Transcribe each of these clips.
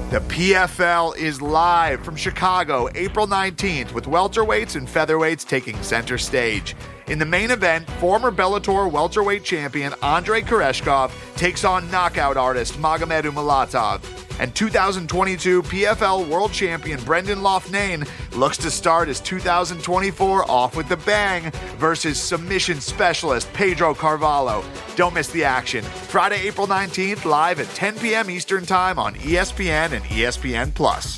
The PFL is live from Chicago, April 19th, with welterweights and featherweights taking center stage. In the main event, former Bellator welterweight champion Andrei Koreshkov takes on knockout artist Magomed Umalatov. And 2022 PFL world champion Brendan Loughnane looks to start his 2024 off with the bang versus submission specialist Pedro Carvalho. Don't miss the action. Friday, April 19th, live at 10 p.m. Eastern Time on ESPN and ESPN+.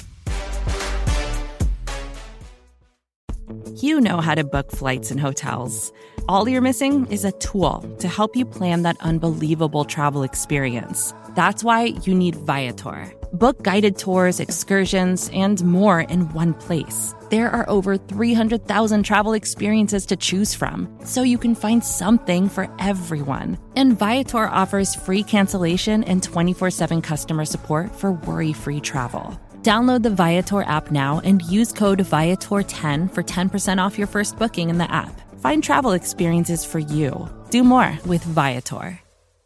You know how to book flights and hotels. All you're missing is a tool to help you plan that unbelievable travel experience. That's why you need Viator. Book guided tours, excursions, and more in one place. There are over 300,000 travel experiences to choose from, so you can find something for everyone. And Viator offers free cancellation and 24/7 customer support for worry-free travel. Download the Viator app now and use code Viator10 for 10% off your first booking in the app. Find travel experiences for you. Do more with Viator.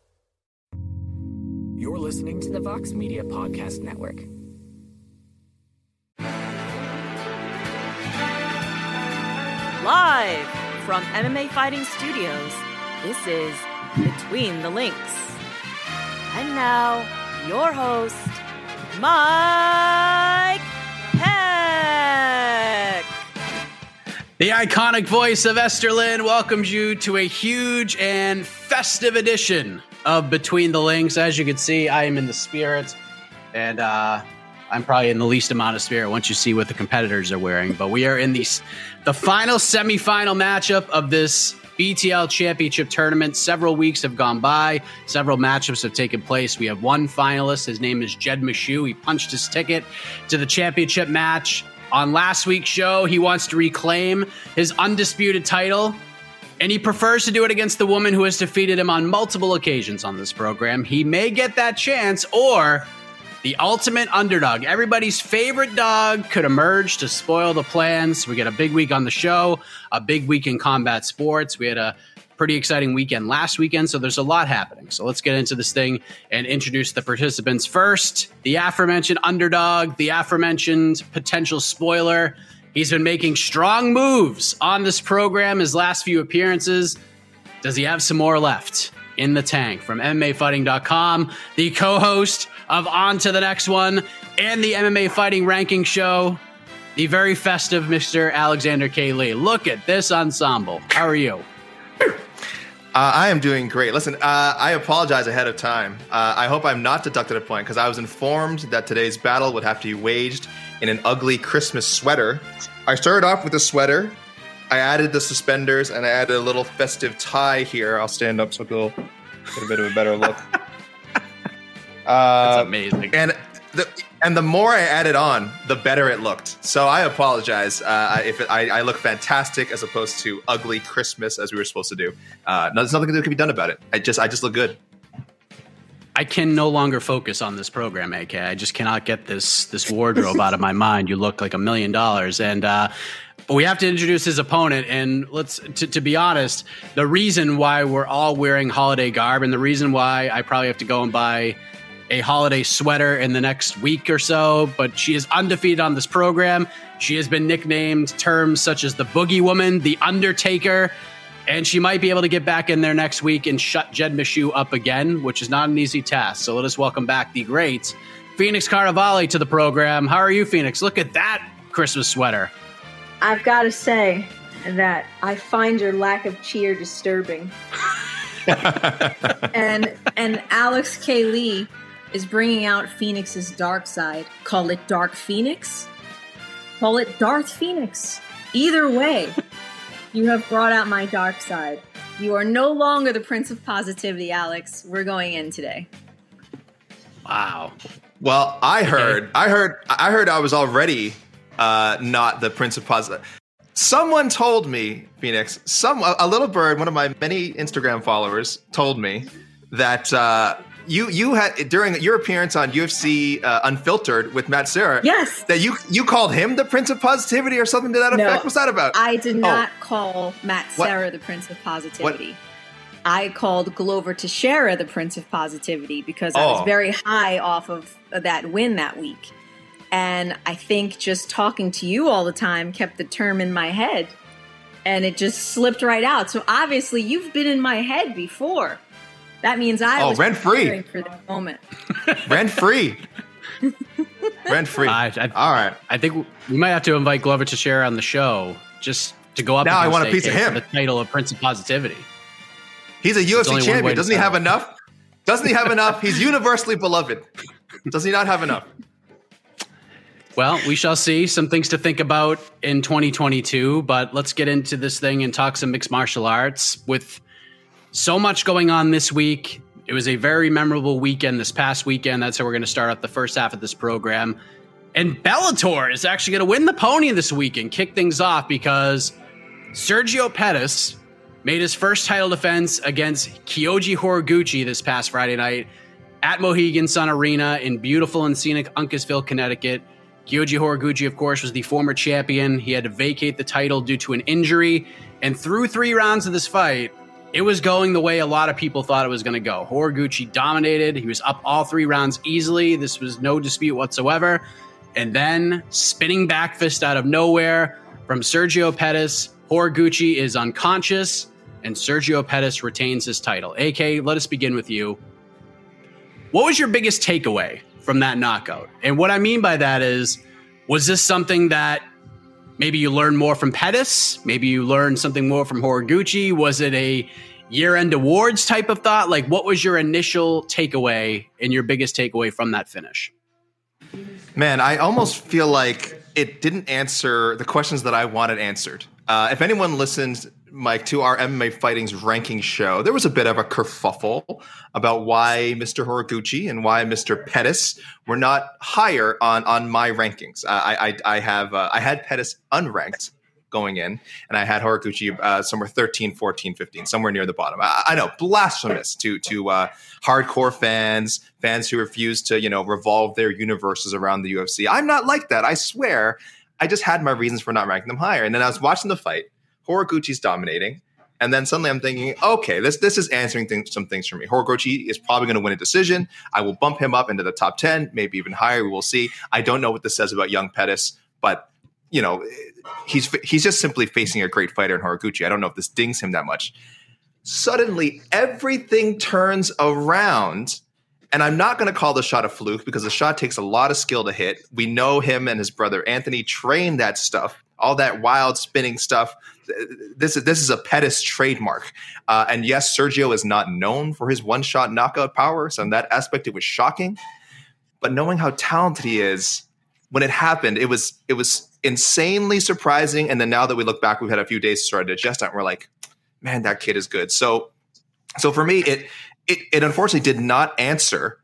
You're listening to the Vox Media Podcast Network. Live from MMA Fighting Studios, this is Between the Links. And now, your host, Mike Heck. The iconic voice of Esther Lynn welcomes you to a huge and festive edition of Between the Links. As you can see, I am in the spirit, and I'm probably in the least amount of spirit once you see what the competitors are wearing. But we are in the final semifinal matchup of this BTL Championship Tournament. Several weeks have gone by. Several matchups have taken place. We have one finalist. His name is Jed Meshew. He punched his ticket to the championship match. On last week's show, he wants to reclaim his undisputed title, and he prefers to do it against the woman who has defeated him on multiple occasions on this program. He may get that chance, or the ultimate underdog, everybody's favorite dog, could emerge to spoil the plans. We get a big week on the show, a big week in combat sports. We had a pretty exciting weekend last weekend, so there's a lot happening. So let's get into this thing and introduce the participants. First, the aforementioned underdog, the aforementioned potential spoiler. He's been making strong moves on this program his last few appearances. Does he have some more left in the tank? From MMAfighting.com, the co-host of On to the Next One and the MMA Fighting Ranking Show, the very festive Mr. Alexander K. Lee. Look at this ensemble. How are you? I am doing great. Listen, I apologize ahead of time. I hope I'm not deducted a point because I was informed that today's battle would have to be waged in an ugly Christmas sweater. I started off with a sweater. I added the suspenders and I added a little festive tie here. I'll stand up so it'll get a bit of a better look. That's amazing. And the more I added on, the better it looked. So I apologize if I look fantastic as opposed to ugly Christmas as we were supposed to do. There's nothing that can be done about it. I just look good. I can no longer focus on this program, AK. I just cannot get this wardrobe out of my mind. You look like $1 million. And but we have to introduce his opponent. And to be honest, the reason why we're all wearing holiday garb and the reason why I probably have to go and buy a holiday sweater in the next week or so, but she is undefeated on this program. She has been nicknamed terms such as the Boogie Woman, the Undertaker, and she might be able to get back in there next week and shut Jed Meshew up again, which is not an easy task. So let us welcome back the great Phoenix Carnevale to the program. How are you, Phoenix? Look at that Christmas sweater. I've got to say that I find your lack of cheer disturbing. and Alex K. Lee is bringing out Phoenix's dark side. Call it Dark Phoenix. Call it Darth Phoenix. Either way, you have brought out my dark side. You are no longer the Prince of Positivity, Alex. We're going in today. Wow. Well, I heard I was already not the Prince of Positivity. Someone told me, Phoenix, a little bird, one of my many Instagram followers, told me that you had during your appearance on UFC Unfiltered with Matt Serra. Yes, that you called him the Prince of Positivity or something to that effect. What's that about? I did not call Matt Serra the Prince of Positivity. I called Glover Teixeira the Prince of Positivity because I was very high off of that win that week. And I think just talking to you all the time kept the term in my head. And it just slipped right out. So obviously you've been in my head before. That means I was preparing for this moment. Rent-free. Rent-free. All right. I think we might have to invite Glover Teixeira on the show just to go up now I want a piece of him. The title of Prince of Positivity. He's a UFC champion. Doesn't he have enough? Doesn't he have enough? He's universally beloved. Does he not have enough? Well, we shall see. Some things to think about in 2022, but let's get into this thing and talk some mixed martial arts. With so much going on this week, it was a very memorable weekend this past weekend. That's how we're going to start out the first half of this program. And Bellator is actually going to win the pony this week and kick things off because Sergio Pettis made his first title defense against Kyoji Horiguchi this past Friday night at Mohegan Sun Arena in beautiful and scenic Uncasville, Connecticut. Kyoji Horiguchi, of course, was the former champion. He had to vacate the title due to an injury. And through 3 rounds of this fight, it was going the way a lot of people thought it was going to go. Horiguchi dominated. He was up all 3 rounds easily. This was no dispute whatsoever. And then spinning back fist out of nowhere from Sergio Pettis. Horiguchi is unconscious, and Sergio Pettis retains his title. AK, let us begin with you. What was your biggest takeaway from that knockout? And what I mean by that is, was this something that maybe you learned more from Pettis? Maybe you learned something more from Horiguchi? Was it a year-end awards type of thought? Like, what was your initial takeaway and your biggest takeaway from that finish? Man, I almost feel like it didn't answer the questions that I wanted answered. If anyone listens, Mike, to our MMA Fighting's ranking show, there was a bit of a kerfuffle about why Mr. Horiguchi and why Mr. Pettis were not higher on my rankings. I had Pettis unranked going in, and I had Horiguchi somewhere 13, 14, 15, somewhere near the bottom. I know, blasphemous to hardcore fans who refuse to, revolve their universes around the UFC. I'm not like that, I swear. I just had my reasons for not ranking them higher. And then I was watching the fight. Horiguchi's dominating. And then suddenly I'm thinking, okay, this is answering some things for me. Horiguchi is probably going to win a decision. I will bump him up into the top 10, maybe even higher. We will see. I don't know what this says about young Pettis, but he's just simply facing a great fighter in Horiguchi. I don't know if this dings him that much. Suddenly, everything turns around. And I'm not going to call the shot a fluke because the shot takes a lot of skill to hit. We know him and his brother Anthony trained that stuff, all that wild spinning stuff. This is a Pettis trademark. And yes, Sergio is not known for his one-shot knockout power. So in that aspect, it was shocking. But knowing how talented he is, when it happened, it was insanely surprising. And then now that we look back, we've had a few days to sort of digest it. And we're like, man, that kid is good. So for me, it unfortunately did not answer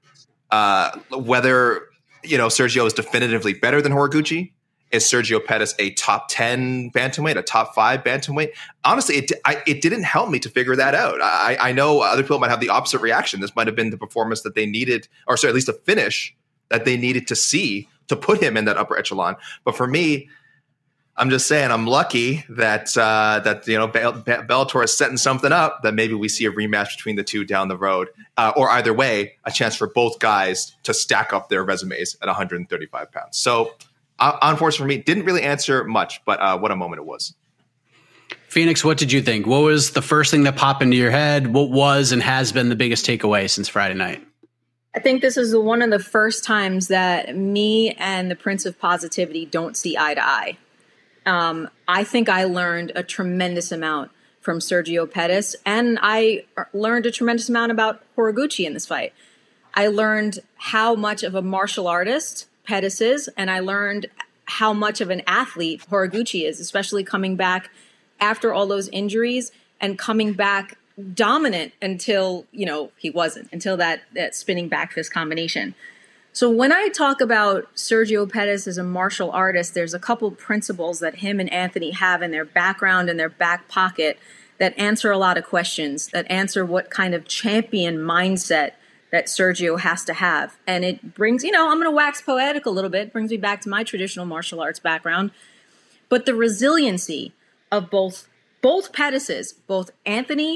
whether Sergio is definitively better than Horiguchi. Is Sergio Pettis a top 10 bantamweight, a top 5 bantamweight? Honestly, it didn't help me to figure that out. I know other people might have the opposite reaction. This might have been the performance that they needed, or sorry, at least a finish that they needed to see to put him in that upper echelon. But for me, I'm just saying I'm lucky that Bellator is setting something up that maybe we see a rematch between the two down the road, or either way, a chance for both guys to stack up their resumes at 135 pounds. So, unfortunately for me, didn't really answer much, but what a moment it was. Phoenix, what did you think? What was the first thing that popped into your head? What was and has been the biggest takeaway since Friday night? I think this is one of the first times that me and the Prince of Positivity don't see eye to eye. I think I learned a tremendous amount from Sergio Pettis, and I learned a tremendous amount about Horiguchi in this fight. I learned how much of a martial artist Pettis is, and I learned how much of an athlete Horiguchi is, especially coming back after all those injuries and coming back dominant until, he wasn't, until that spinning back fist combination. So when I talk about Sergio Pettis as a martial artist, there's a couple principles that him and Anthony have in their background and their back pocket that answer a lot of questions, that answer what kind of champion mindset that Sergio has to have. And it brings, I'm going to wax poetic a little bit, brings me back to my traditional martial arts background. But the resiliency of both Pettises, both Anthony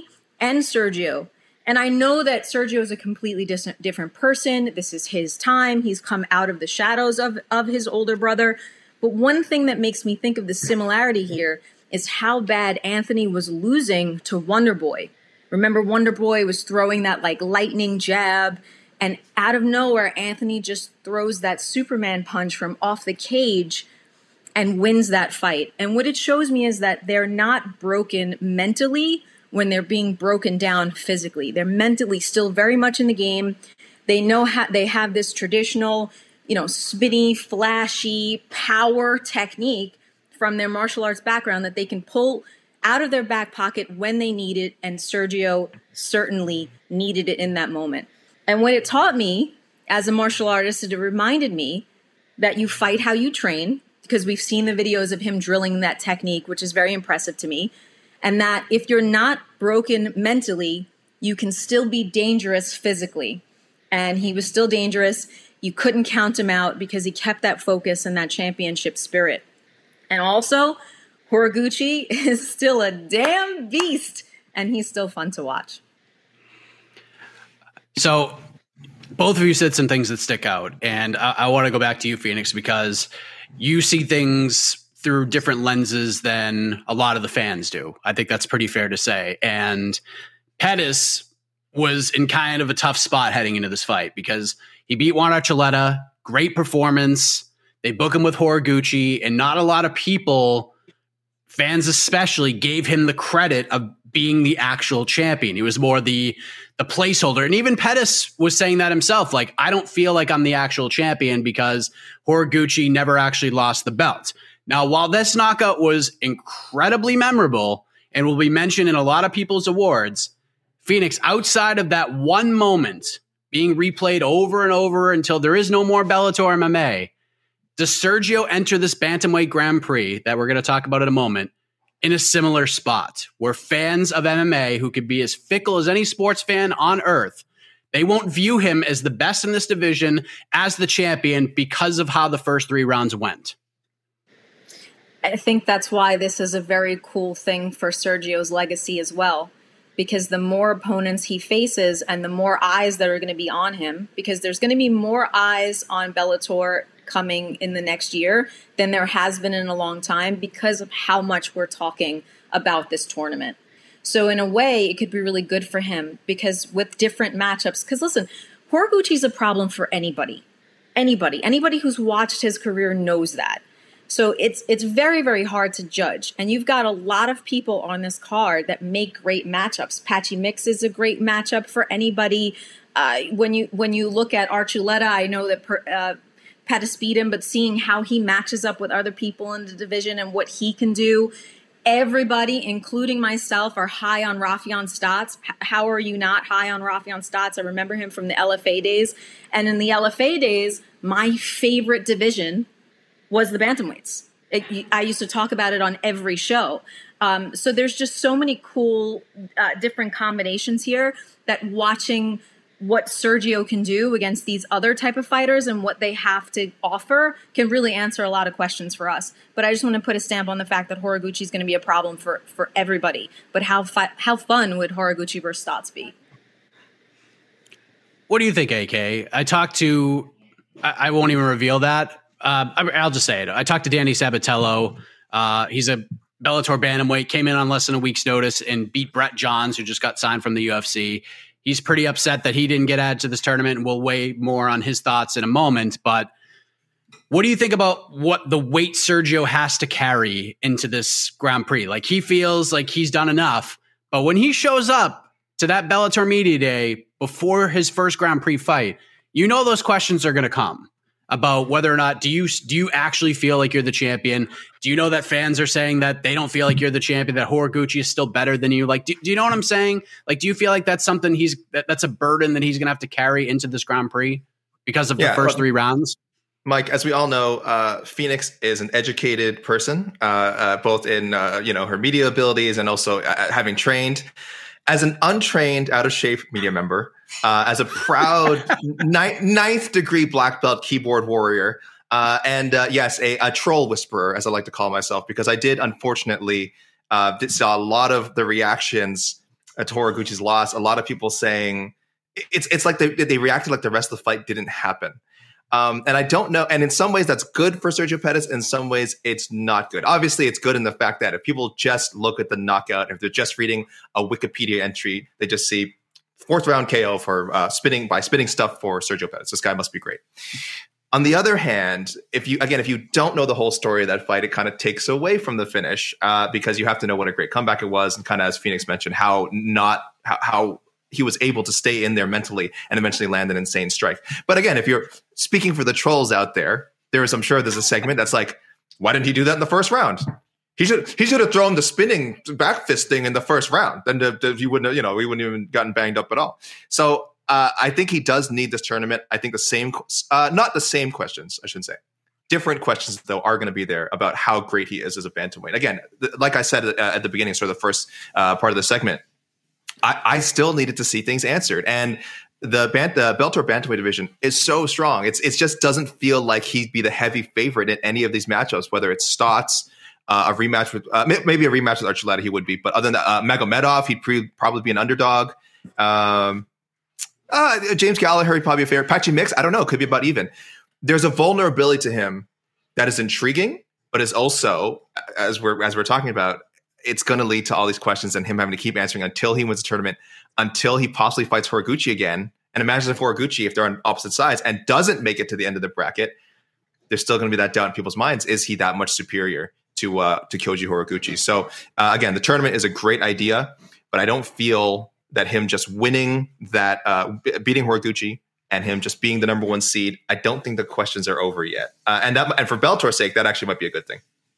and Sergio. And I know that Sergio is a completely different person. This is his time. He's come out of the shadows of his older brother. But one thing that makes me think of the similarity here is how bad Anthony was losing to Wonder Boy. Remember, Wonder Boy was throwing that like lightning jab, and out of nowhere, Anthony just throws that Superman punch from off the cage and wins that fight. And what it shows me is that they're not broken mentally when they're being broken down physically. They're mentally still very much in the game. They know they have this traditional, spinny, flashy power technique from their martial arts background that they can pull out of their back pocket when they need it, and Sergio certainly needed it in that moment. And what it taught me as a martial artist is it reminded me that you fight how you train, because we've seen the videos of him drilling that technique, which is very impressive to me, and that if you're not broken mentally, you can still be dangerous physically. And he was still dangerous. You couldn't count him out because he kept that focus and that championship spirit. And also, Horiguchi is still a damn beast, and he's still fun to watch. So both of you said some things that stick out, and I want to go back to you, Phoenix, because you see things through different lenses than a lot of the fans do. I think that's pretty fair to say. And Pettis was in kind of a tough spot heading into this fight because he beat Juan Archuleta, great performance. They book him with Horiguchi, and not a lot of people, fans especially, gave him the credit of being the actual champion. He was more the placeholder. And even Pettis was saying that himself. Like, I don't feel like I'm the actual champion because Horiguchi never actually lost the belt. Now, while this knockout was incredibly memorable and will be mentioned in a lot of people's awards, Phoenix, outside of that one moment being replayed over and over until there is no more Bellator MMA, does Sergio enter this Bantamweight Grand Prix that we're going to talk about in a moment in a similar spot where fans of MMA, who could be as fickle as any sports fan on earth, they won't view him as the best in this division, as the champion, because of how the first 3 rounds went? I think that's why this is a very cool thing for Sergio's legacy as well, because the more opponents he faces and the more eyes that are going to be on him, because there's going to be more eyes on Bellator coming in the next year than there has been in a long time because of how much we're talking about this tournament. So in a way, it could be really good for him because with different matchups, because listen, Horiguchi's a problem for anybody who's watched his career knows that. So it's very, very hard to judge. And you've got a lot of people on this card that make great matchups. Patchy Mix is a great matchup for anybody. When you look at Archuleta, I know that Pettis beat him, but seeing how he matches up with other people in the division and what he can do, everybody, including myself, are high on Raufeon Stots. How are you not high on Raufeon Stots? I remember him from the LFA days. And in the LFA days, my favorite division was the bantamweights. I used to talk about it on every show. So there's just so many cool different combinations here that watching what Sergio can do against these other type of fighters and what they have to offer can really answer a lot of questions for us. But I just want to put a stamp on the fact that Horiguchi is going to be a problem for everybody. But how fun would Horiguchi versus Stots be? What do you think, AK? I won't even reveal that. I'll just say it. I talked to Danny Sabatello. He's a Bellator bantamweight, came in on less than a week's notice and beat Brett Johns, who just got signed from the UFC. He's pretty upset that he didn't get added to this tournament, and we'll weigh more on his thoughts in a moment. But what do you think about what the weight Sergio has to carry into this Grand Prix? Like, he feels like he's done enough, but when he shows up to that Bellator Media Day before his first Grand Prix fight, you know those questions are going to come about whether or not do you actually feel like you're the champion? Do you know that fans are saying that they don't feel like you're the champion, that Horiguchi is still better than you? Like, do you know what I'm saying? Like, do you feel like that's something that's a burden that he's going to have to carry into this Grand Prix because of the first 3 rounds? Mike, as we all know, Phoenix is an educated person, both in her media abilities and also having trained. As an untrained, out-of-shape media member, as a proud ninth degree black belt keyboard warrior, and yes, a troll whisperer, as I like to call myself, because I did unfortunately saw a lot of the reactions to Horiguchi's loss. A lot of people saying it's like they reacted like the rest of the fight didn't happen. And I don't know. And in some ways that's good for Sergio Pettis. In some ways it's not good. Obviously it's good in the fact that if people just look at the knockout, if they're just reading a Wikipedia entry, they just see 4th round KO for spinning stuff for Sergio Pettis. This guy must be great. On the other hand, if you don't know the whole story of that fight, it kind of takes away from the finish because you have to know what a great comeback it was, and kind of as Phoenix mentioned, how he was able to stay in there mentally and eventually land an insane strike. But again, if you're speaking for the trolls out there, I'm sure there's a segment that's like, why didn't he do that in the first round? He should have thrown the spinning back fist thing in the first round. Then he wouldn't have, we wouldn't even gotten banged up at all. So I think he does need this tournament. I think not the same questions, I shouldn't say. Different questions, though, are going to be there about how great he is as a bantamweight. Again, like I said at the beginning, sort of the first part of the segment, I still needed to see things answered. And the Bellator bantamweight division is so strong. It just doesn't feel like he'd be the heavy favorite in any of these matchups, whether it's Stotts, a rematch with maybe a rematch with Archuleta, he would be. But other than that, Magomedov, he'd probably be an underdog. James Gallagher, he'd probably be a favorite. Patchy Mix, I don't know, could be about even. There's a vulnerability to him that is intriguing, but is also, as we're talking about, it's going to lead to all these questions and him having to keep answering until he wins the tournament, until he possibly fights Horiguchi again. And imagine if Horiguchi, if they're on opposite sides and doesn't make it to the end of the bracket, there's still going to be that doubt in people's minds. Is he that much superior to Kyoji Horiguchi? So again, the tournament is a great idea, but I don't feel that him just winning that, beating Horiguchi and him just being the number 1 seed, I don't think the questions are over yet. And for Bellator's sake, that actually might be a good thing.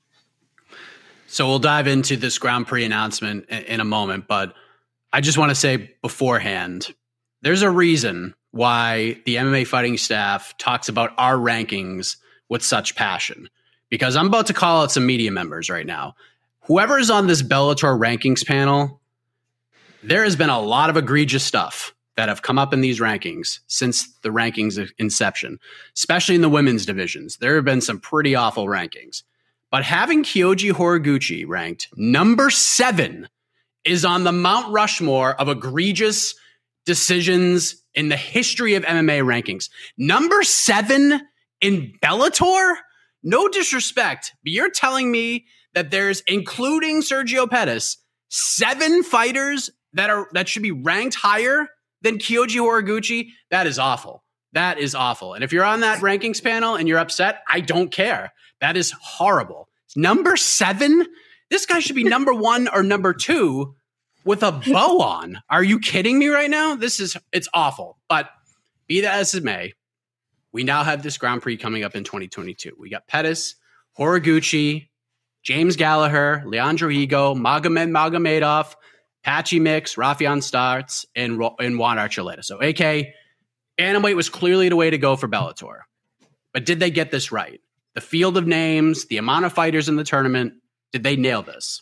So we'll dive into this Grand Prix announcement in a moment, but I just want to say beforehand, there's a reason why the MMA fighting staff talks about our rankings with such passion, because I'm about to call out some media members right now. Whoever's on this Bellator rankings panel, there has been a lot of egregious stuff that have come up in these rankings since the rankings inception, especially in the women's divisions. There have been some pretty awful rankings. But having Kyoji Horiguchi ranked number 7 is on the Mount Rushmore of egregious decisions in the history of MMA rankings. Number 7 in Bellator? No disrespect, but you're telling me that there's, including Sergio Pettis, 7 fighters that should be ranked higher than Kyoji Horiguchi? That is awful. That is awful. And if you're on that rankings panel and you're upset, I don't care. That is horrible. Number 7? This guy should be number 1 or number 2 with a bow on. Are you kidding me right now? It's awful. But be that as it may, we now have this Grand Prix coming up in 2022. We got Pettis, Horiguchi, James Gallagher, Leandro Higo, Magomed Magomedov, Patchy Mix, Rafion Starts, and Juan Archuleta. So AK, bantamweight was clearly the way to go for Bellator. But did they get this right? The field of names, the amount of fighters in the tournament, did they nail this?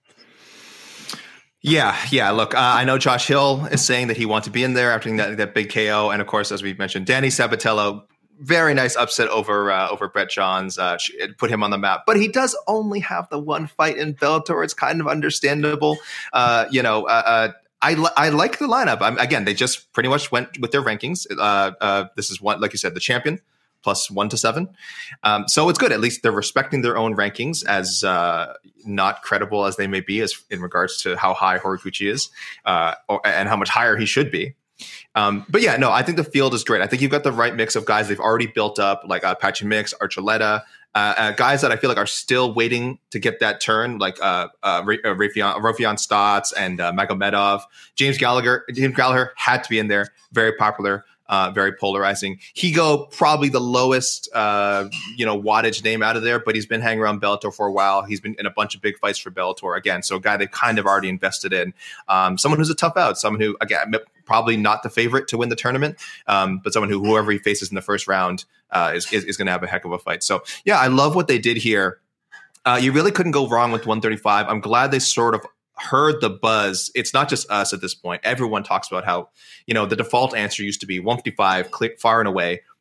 Yeah. Look, I know Josh Hill is saying that he wants to be in there after that big KO. And of course, as we've mentioned, Danny Sabatello, very nice upset over Brett Johns, put him on the map. But he does only have the one fight in Bellator. It's kind of understandable. I like the lineup. Again, they just pretty much went with their rankings. This is one, like you said, the champion plus 1 to 7. So it's good. At least they're respecting their own rankings, as not credible as they may be, as in regards to how high Horiguchi is and how much higher he should be. But yeah, no, I think the field is great. I think you've got the right mix of guys they've already built up, like Patchy Mix, Archuleta, guys that I feel like are still waiting to get that turn, like Rafion Stotts and Magomedov. James Gallagher had to be in there. Very popular. Very polarizing. Higo, probably the lowest, wattage name out of there, but he's been hanging around Bellator for a while. He's been in a bunch of big fights for Bellator again. So a guy they've kind of already invested in. Someone who's a tough out. Someone who, again, probably not the favorite to win the tournament, but someone who whoever he faces in the first round is going to have a heck of a fight. So yeah, I love what they did here. You really couldn't go wrong with 135. I'm glad they sort of heard the buzz. It's not just us at this point. Everyone talks about how, the default answer used to be 155, click far and away.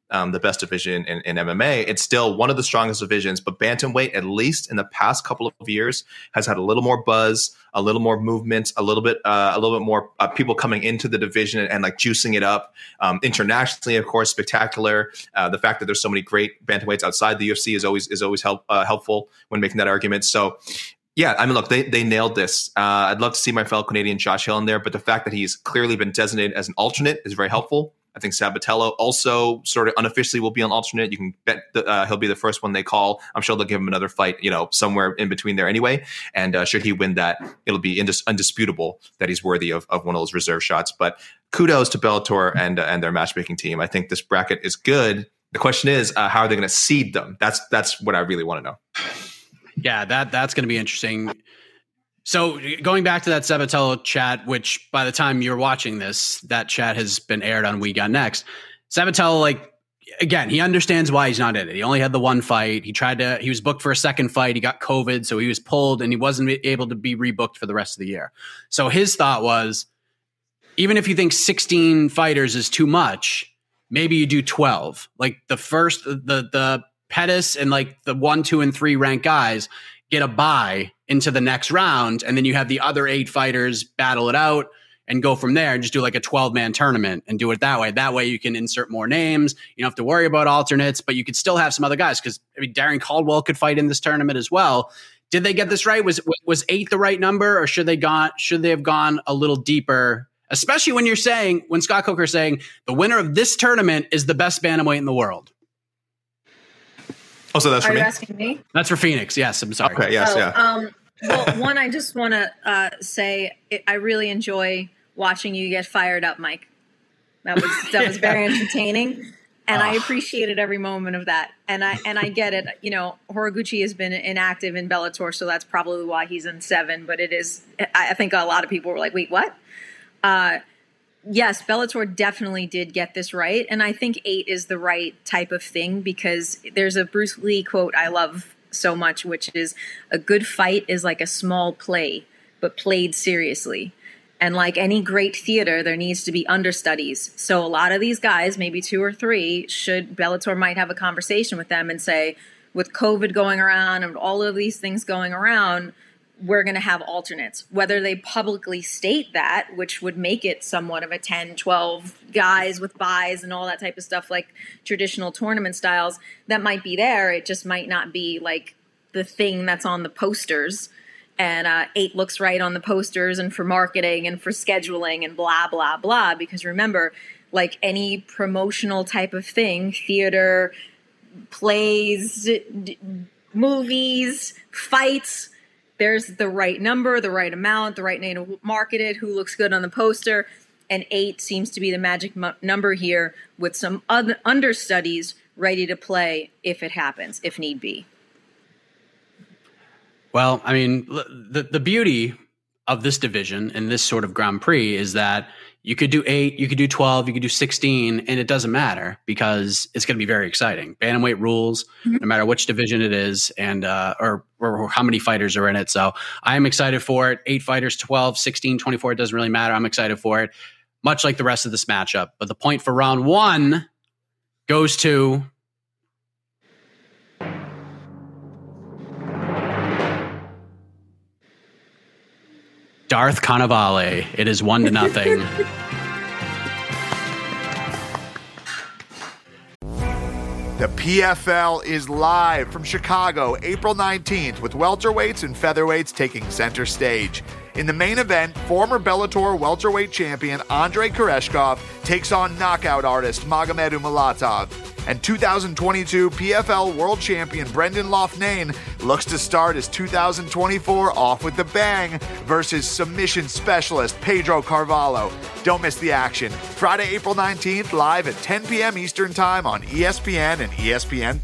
the best division in MMA. It's still one of the strongest divisions, but bantamweight, at least in the past couple of years, has had a little more buzz, a little more movement, a little bit more people coming into the division and like juicing it up. Internationally, of course, spectacular. The fact that there's so many great bantamweights outside the UFC is always helpful when making that argument. So, yeah, I mean, look, they nailed this. I'd love to see my fellow Canadian Josh Hill in there, but the fact that he's clearly been designated as an alternate is very helpful. I think Sabatello also sort of unofficially will be an alternate. You can bet he'll be the first one they call. I'm sure they'll give him another fight, somewhere in between there anyway. And should he win that, it'll be undisputable that he's worthy of one of those reserve shots. But kudos to Bellator and their matchmaking team. I think this bracket is good. The question is, how are they going to seed them? That's what I really want to know. Yeah, that's going to be interesting. So going back to that Sabatello chat, which by the time you're watching this, that chat has been aired on We Got Next. Sabatello, again, he understands why he's not in it. He only had the one fight. He was booked for a second fight. He got COVID, so he was pulled and he wasn't able to be rebooked for the rest of the year. So his thought was, even if you think 16 fighters is too much, maybe you do 12. Like the Pettis and like the 1, 2, and 3 ranked guys get a bye into the next round, and then you have the other 8 fighters battle it out and go from there and just do like a 12-man tournament and do it that way. That way you can insert more names. You don't have to worry about alternates, but you could still have some other guys because Darren Caldwell could fight in this tournament as well. Did they get this right? Was 8 the right number, or should they have gone a little deeper? Especially when Scott Coker is saying the winner of this tournament is the best bantamweight in the world. Oh, so that's for me? Are you asking me? That's for Phoenix. Yes, I'm sorry. Okay, yes, yeah. Well, one, I just want to say I really enjoy watching you get fired up, Mike. That was very entertaining, and I appreciated every moment of that. And I get it. Horiguchi has been inactive in Bellator, so that's probably why he's in 7. But it is. I think a lot of people were like, "Wait, what?" Yes, Bellator definitely did get this right, and I think 8 is the right type of thing because there's a Bruce Lee quote I love so much, which is, "A good fight is like a small play, but played seriously." And like any great theater, there needs to be understudies. So a lot of these guys, maybe 2 or 3, Bellator might have a conversation with them and say, with COVID going around and all of these things going around, we're going to have alternates. Whether they publicly state that, which would make it somewhat of a 10, 12 guys with buys and all that type of stuff, like traditional tournament styles, that might be there. It just might not be like the thing that's on the posters. And 8 looks right on the posters and for marketing and for scheduling and blah, blah, blah. Because remember, like any promotional type of thing, theater, plays, movies, fights, there's the right number, the right amount, the right name to market it, who looks good on the poster. And 8 seems to be the magic number here with some other understudies ready to play if it happens, if need be. Well, I mean, the beauty of this division and this sort of Grand Prix is that you could do 8, you could do 12, you could do 16, and it doesn't matter because it's going to be very exciting. Bantamweight rules, no matter which division it is, and or how many fighters are in it. So I am excited for it. 8 fighters, 12, 16, 24, it doesn't really matter. I'm excited for it, much like the rest of this matchup. But the point for round 1 goes to Darth Cannavale. It is 1-0. The PFL is live from Chicago, April 19th, with welterweights and featherweights taking center stage. In the main event, former Bellator welterweight champion Andrei Koreshkov takes on knockout artist Magomed Umalatov. And 2022 PFL world champion Brendan Loughnane looks to start his 2024 off with the bang versus submission specialist Pedro Carvalho. Don't miss the action. Friday, April 19th, live at 10 p.m. Eastern Time on ESPN and ESPN+.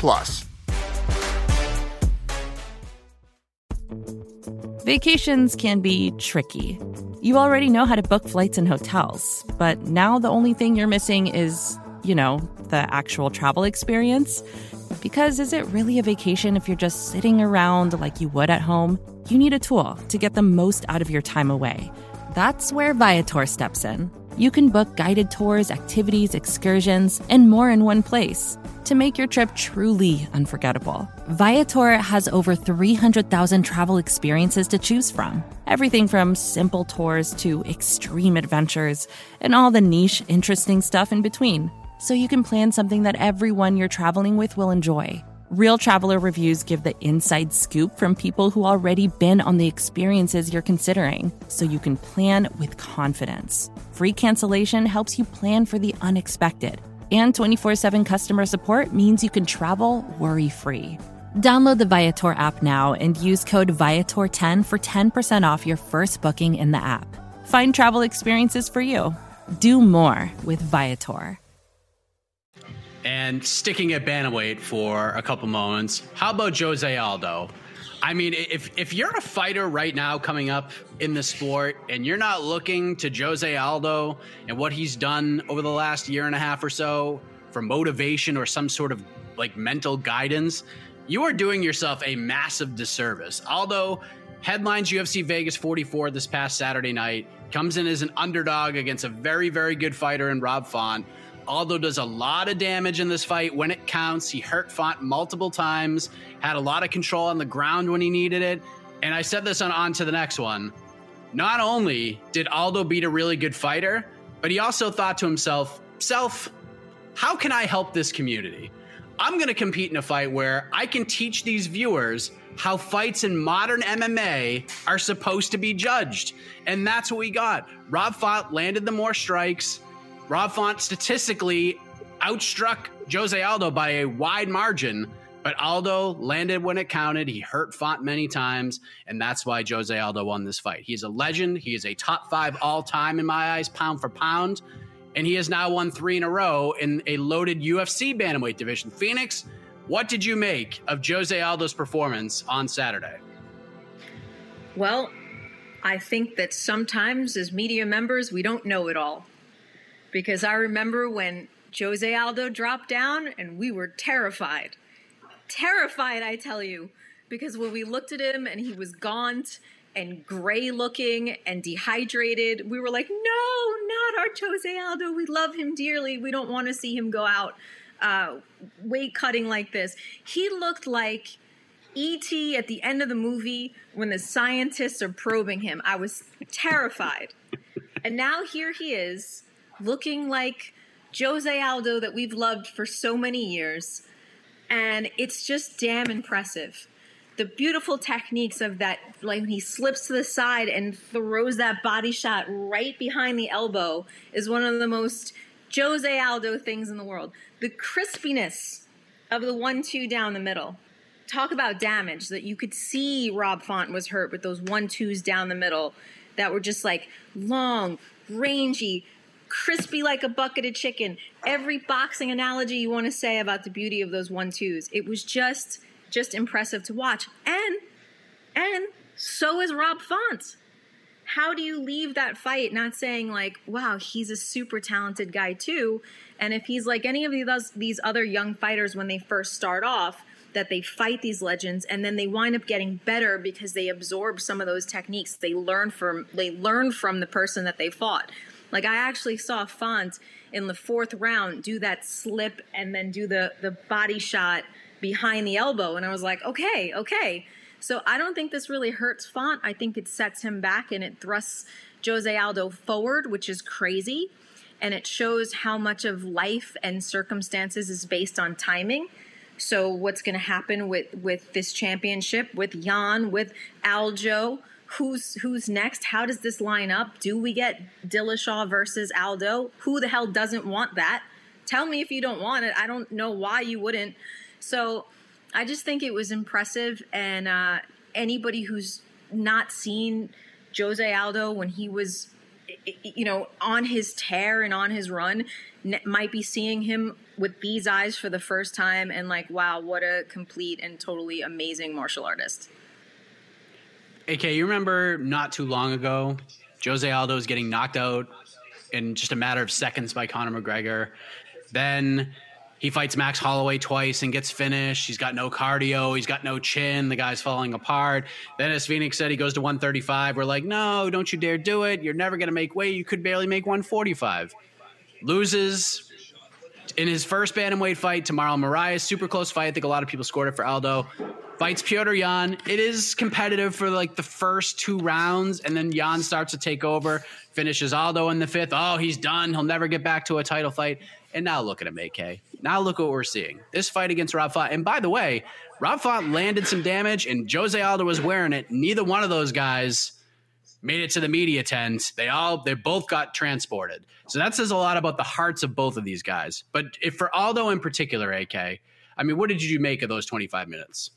Vacations can be tricky. You already know how to book flights and hotels, but now the only thing you're missing is, the actual travel experience. Because is it really a vacation if you're just sitting around like you would at home? You need a tool to get the most out of your time away. That's where Viator steps in. You can book guided tours, activities, excursions, and more in one place to make your trip truly unforgettable. Viator has over 300,000 travel experiences to choose from. Everything from simple tours to extreme adventures and all the niche, interesting stuff in between. So you can plan something that everyone you're traveling with will enjoy. Real traveler reviews give the inside scoop from people who already been on the experiences you're considering, so you can plan with confidence. Free cancellation helps you plan for the unexpected. And 24/7 customer support means you can travel worry-free. Download the Viator app now and use code Viator10 for 10% off your first booking in the app. Find travel experiences for you. Do more with Viator. And sticking at bantamweight for a couple moments, how about Jose Aldo? I mean, if you're a fighter right now coming up in the sport and you're not looking to Jose Aldo and what he's done over the last year and a half or so for motivation or some sort of like mental guidance, you are doing yourself a massive disservice. Aldo headlines UFC Vegas 44 this past Saturday night, comes in as an underdog against a very, very good fighter in Rob Font. Aldo does a lot of damage in this fight when it counts. He hurt Font multiple times, had a lot of control on the ground when he needed it. And I said this on to the next one. Not only did Aldo beat a really good fighter, but he also thought to himself, how can I help this community? I'm going to compete in a fight where I can teach these viewers how fights in modern MMA are supposed to be judged. And that's what we got. Rob Font landed the more strikes. Rob Font statistically outstruck Jose Aldo by a wide margin, but Aldo landed when it counted. He hurt Font many times, and that's why Jose Aldo won this fight. He's a legend. He is a top 5 all-time in my eyes, pound for pound, and he has now won 3 in a row in a loaded UFC bantamweight division. Phoenix, what did you make of Jose Aldo's performance on Saturday? Well, I think that sometimes as media members, we don't know it all. Because I remember when Jose Aldo dropped down and we were terrified. Terrified, I tell you. Because when we looked at him and he was gaunt and gray looking and dehydrated, we were like, no, not our Jose Aldo. We love him dearly. We don't want to see him go out weight cutting like this. He looked like E.T. at the end of the movie when the scientists are probing him. I was terrified. And now here he is, looking like Jose Aldo that we've loved for so many years. And it's just damn impressive. The beautiful techniques of that, like when he slips to the side and throws that body shot right behind the elbow, is one of the most Jose Aldo things in the world. The crispiness of the 1-2 down the middle. Talk about damage, that you could see Rob Font was hurt with those 1-2s down the middle that were just like long, rangy, crispy like a bucket of chicken. Every boxing analogy you want to say about the beauty of those 1-2s. It was just impressive to watch. And so is Rob Font. How do you leave that fight not saying like, wow, he's a super talented guy too? And if he's like any of these other young fighters when they first start off, that they fight these legends and then they wind up getting better because they absorb some of those techniques. They learn from the person that they fought. Like I actually saw Font in the 4th round do that slip and then do the body shot behind the elbow. And I was like, okay. So I don't think this really hurts Font. I think it sets him back and it thrusts Jose Aldo forward, which is crazy. And it shows how much of life and circumstances is based on timing. So what's going to happen with this championship, with Jan, with Aljo? Who's next? How does this line up? Do we get Dillashaw versus Aldo? Who the hell doesn't want that? Tell me if you don't want it. I don't know why you wouldn't. So I just think it was impressive. And anybody who's not seen Jose Aldo when he was, on his tear and on his run might be seeing him with these eyes for the first time and like, wow, what a complete and totally amazing martial artist. AK, you remember not too long ago, Jose Aldo was getting knocked out in just a matter of seconds by Conor McGregor. Then He fights Max Holloway twice and gets finished. He's got no cardio. He's got no chin. The guy's falling apart. Then, as Phoenix said, he goes to 135. We're like, no, don't you dare do it. You're never going to make weight. You could barely make 145. Loses in his first bantamweight fight to Marlon Moraes. Super close fight. I think a lot of people scored it for Aldo. Fights Petr Yan. It is competitive for like the first 2 rounds, and then Yan starts to take over, finishes Aldo in the 5th. Oh, he's done. He'll never get back to a title fight. And now look at him, AK. Now look what we're seeing. This fight against Rob Font. And by the way, Rob Font landed some damage, and Jose Aldo was wearing it. Neither one of those guys made it to the media tent. They both got transported. So that says a lot about the hearts of both of these guys. But if for Aldo in particular, AK, I mean, what did you make of those 25 minutes?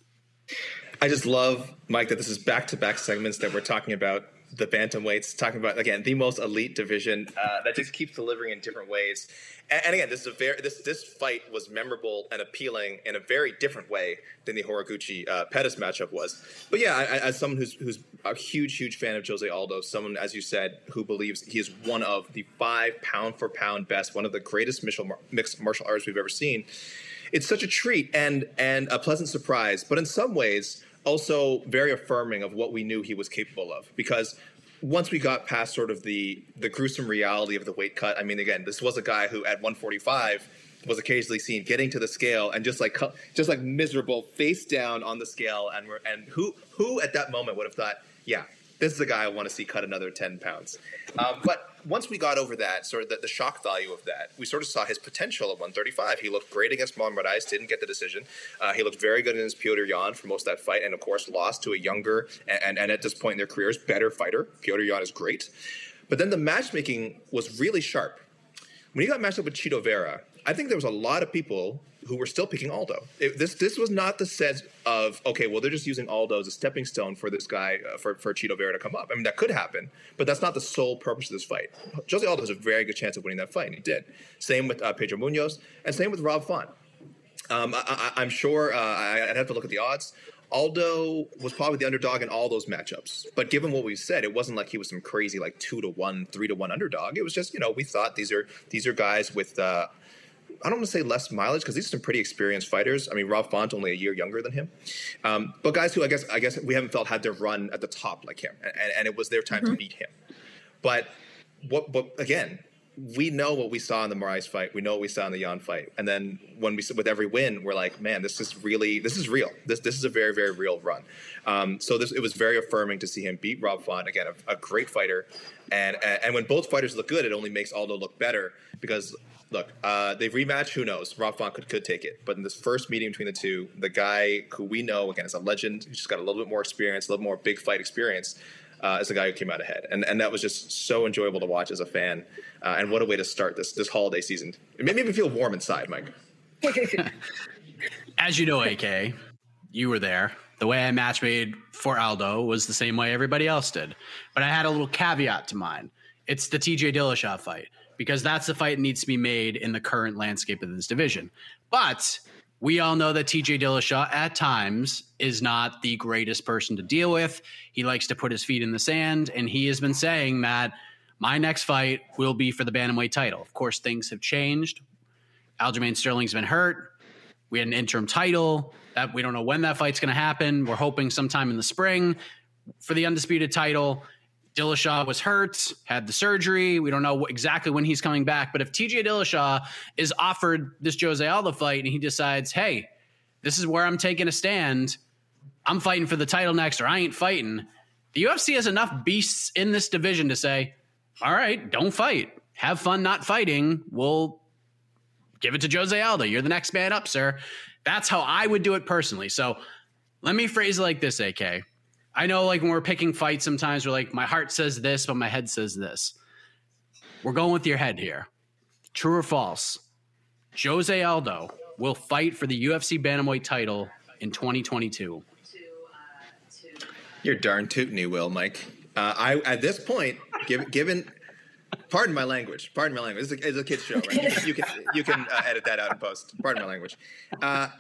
I just love, Mike, that this is back-to-back segments that we're talking about the bantamweights, talking about, again, the most elite division that just keeps delivering in different ways. And again, this fight was memorable and appealing in a very different way than the Horiguchi Pettis matchup was. But yeah, as someone who's a huge fan of Jose Aldo, someone, as you said, who believes he is one of the 5 pound-for-pound best, one of the greatest mixed martial artists we've ever seen, it's such a treat and a pleasant surprise, but in some ways also very affirming of what we knew he was capable of. Because once we got past sort of the gruesome reality of the weight cut, I mean, again, this was a guy who at 145 was occasionally seen getting to the scale and just like miserable, face down on the scale, and who at that moment would have thought, yeah, this is a guy I want to see cut another 10 pounds. But once we got over that, sort of the shock value of that, we sort of saw his potential at 135. He looked great against Marlon Moraes, didn't get the decision. He looked very good against Petr Yan for most of that fight, and of course lost to a younger and at this point in their careers, better fighter. Petr Yan is great. But then the matchmaking was really sharp. When he got matched up with Chito Vera, I think there was a lot of people who were still picking Aldo. This was not the sense of, okay, well, they're just using Aldo as a stepping stone for this guy, for Chito Vera to come up. I mean, that could happen, but that's not the sole purpose of this fight. Jose Aldo has a very good chance of winning that fight, and he did. Same with Pedro Munoz, and same with Rob Font. I'm sure I'd have to look at the odds. Aldo was probably the underdog in all those matchups. But given what we said, it wasn't like he was some crazy like 2-1, 3-1 underdog. It was just, we thought these are guys with I don't want to say less mileage because these are some pretty experienced fighters. I mean, Rob Font only a year younger than him, but guys who I guess we haven't felt had their run at the top like him, and it was their time to beat him. But again, we know what we saw in the Moraes fight. We know what we saw in the Yan fight, and then when with every win, we're like, man, this is real. This is a very, very real run. So it was very affirming to see him beat Rob Font, again, a great fighter, and when both fighters look good, it only makes Aldo look better because. Look, they've rematched. Who knows? Rob Font could take it. But in this first meeting between the two, the guy who we know, again, is a legend, he's just got a little bit more experience, a little more big fight experience, is the guy who came out ahead. And that was just so enjoyable to watch as a fan. And what a way to start this holiday season. It made me feel warm inside, Mike. As you know, AK, you were there. The way I match made for Aldo was the same way everybody else did. But I had a little caveat to mine. It's the TJ Dillashaw fight. Because that's the fight that needs to be made in the current landscape of this division. But we all know that TJ Dillashaw at times is not the greatest person to deal with. He likes to put his feet in the sand, and he has been saying that my next fight will be for the bantamweight title. Of course, things have changed. Aljamain Sterling's been hurt. We had an interim title. That we don't know when that fight's going to happen. We're hoping sometime in the spring for the undisputed title. Dillashaw was hurt, had the surgery. We don't know exactly when he's coming back. But if TJ Dillashaw is offered this Jose Aldo fight and he decides, hey, this is where I'm taking a stand, I'm fighting for the title next or I ain't fighting, the UFC has enough beasts in this division to say, all right, don't fight. Have fun not fighting. We'll give it to Jose Aldo. You're the next man up, sir. That's how I would do it personally. So let me phrase it like this, AK. I know, like, when we're picking fights, sometimes we're like, my heart says this, but my head says this. We're going with your head here. True or false? Jose Aldo will fight for the UFC Bantamweight title in 2022. You're darn tootin' you will, Mike. At this point, given pardon my language. It's a kid's show, right? You can edit that out in post. Pardon my language.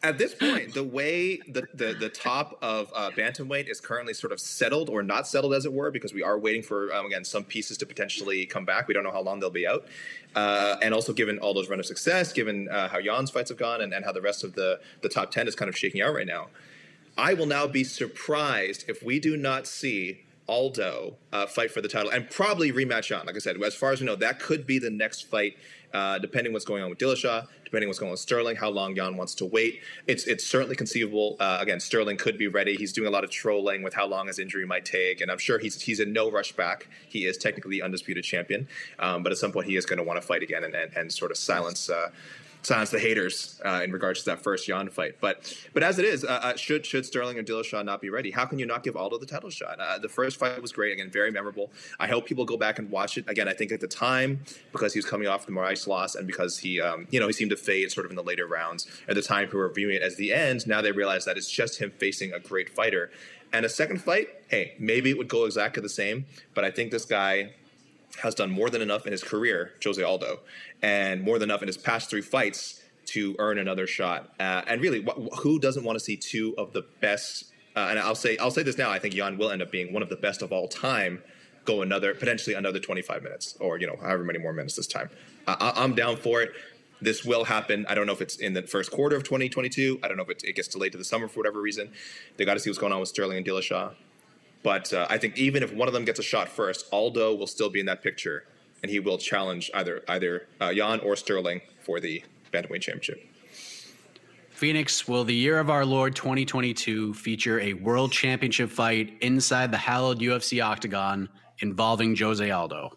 At this point, the way the top of bantamweight is currently sort of settled or not settled, as it were, because we are waiting for, again, some pieces to potentially come back. We don't know how long they'll be out. And also given Aldo's run of success, given how Jan's fights have gone and how the rest of the top 10 is kind of shaking out right now, I will now be surprised if we do not see Aldo fight for the title and probably rematch Jan. Like I said, as far as we know, that could be the next fight, depending what's going on with Dillashaw, depending what's going on with Sterling, how long Jan wants to wait. It's certainly conceivable. Again, Sterling could be ready. He's doing a lot of trolling with how long his injury might take, and I'm sure he's in no rush back. He is technically the undisputed champion, but at some point he is going to want to fight again and sort of silence the haters in regards to that first Jan fight. But as it is, should Sterling or Dillashaw not be ready, how can you not give Aldo the title shot? The first fight was great, again, very memorable. I hope people go back and watch it. Again, I think at the time, because he was coming off the Moraes loss and because he seemed to fade sort of in the later rounds, at the time people were viewing it as the end, now they realize that it's just him facing a great fighter. And a second fight, hey, maybe it would go exactly the same, but I think this guy has done more than enough in his career, Jose Aldo, and more than enough in his past 3 fights to earn another shot. And really, who doesn't want to see 2 of the best? And I'll say this now. I think Jan will end up being one of the best of all time. Go potentially another 25 minutes, or however many more minutes this time. I'm down for it. This will happen. I don't know if it's in the first quarter of 2022. I don't know if it gets delayed to the summer for whatever reason. They got to see what's going on with Sterling and Dillashaw. But I think even if one of them gets a shot first, Aldo will still be in that picture, and he will challenge either Jan or Sterling for the bantamweight championship. Phoenix, will the year of our Lord 2022 feature a world championship fight inside the hallowed UFC octagon involving Jose Aldo?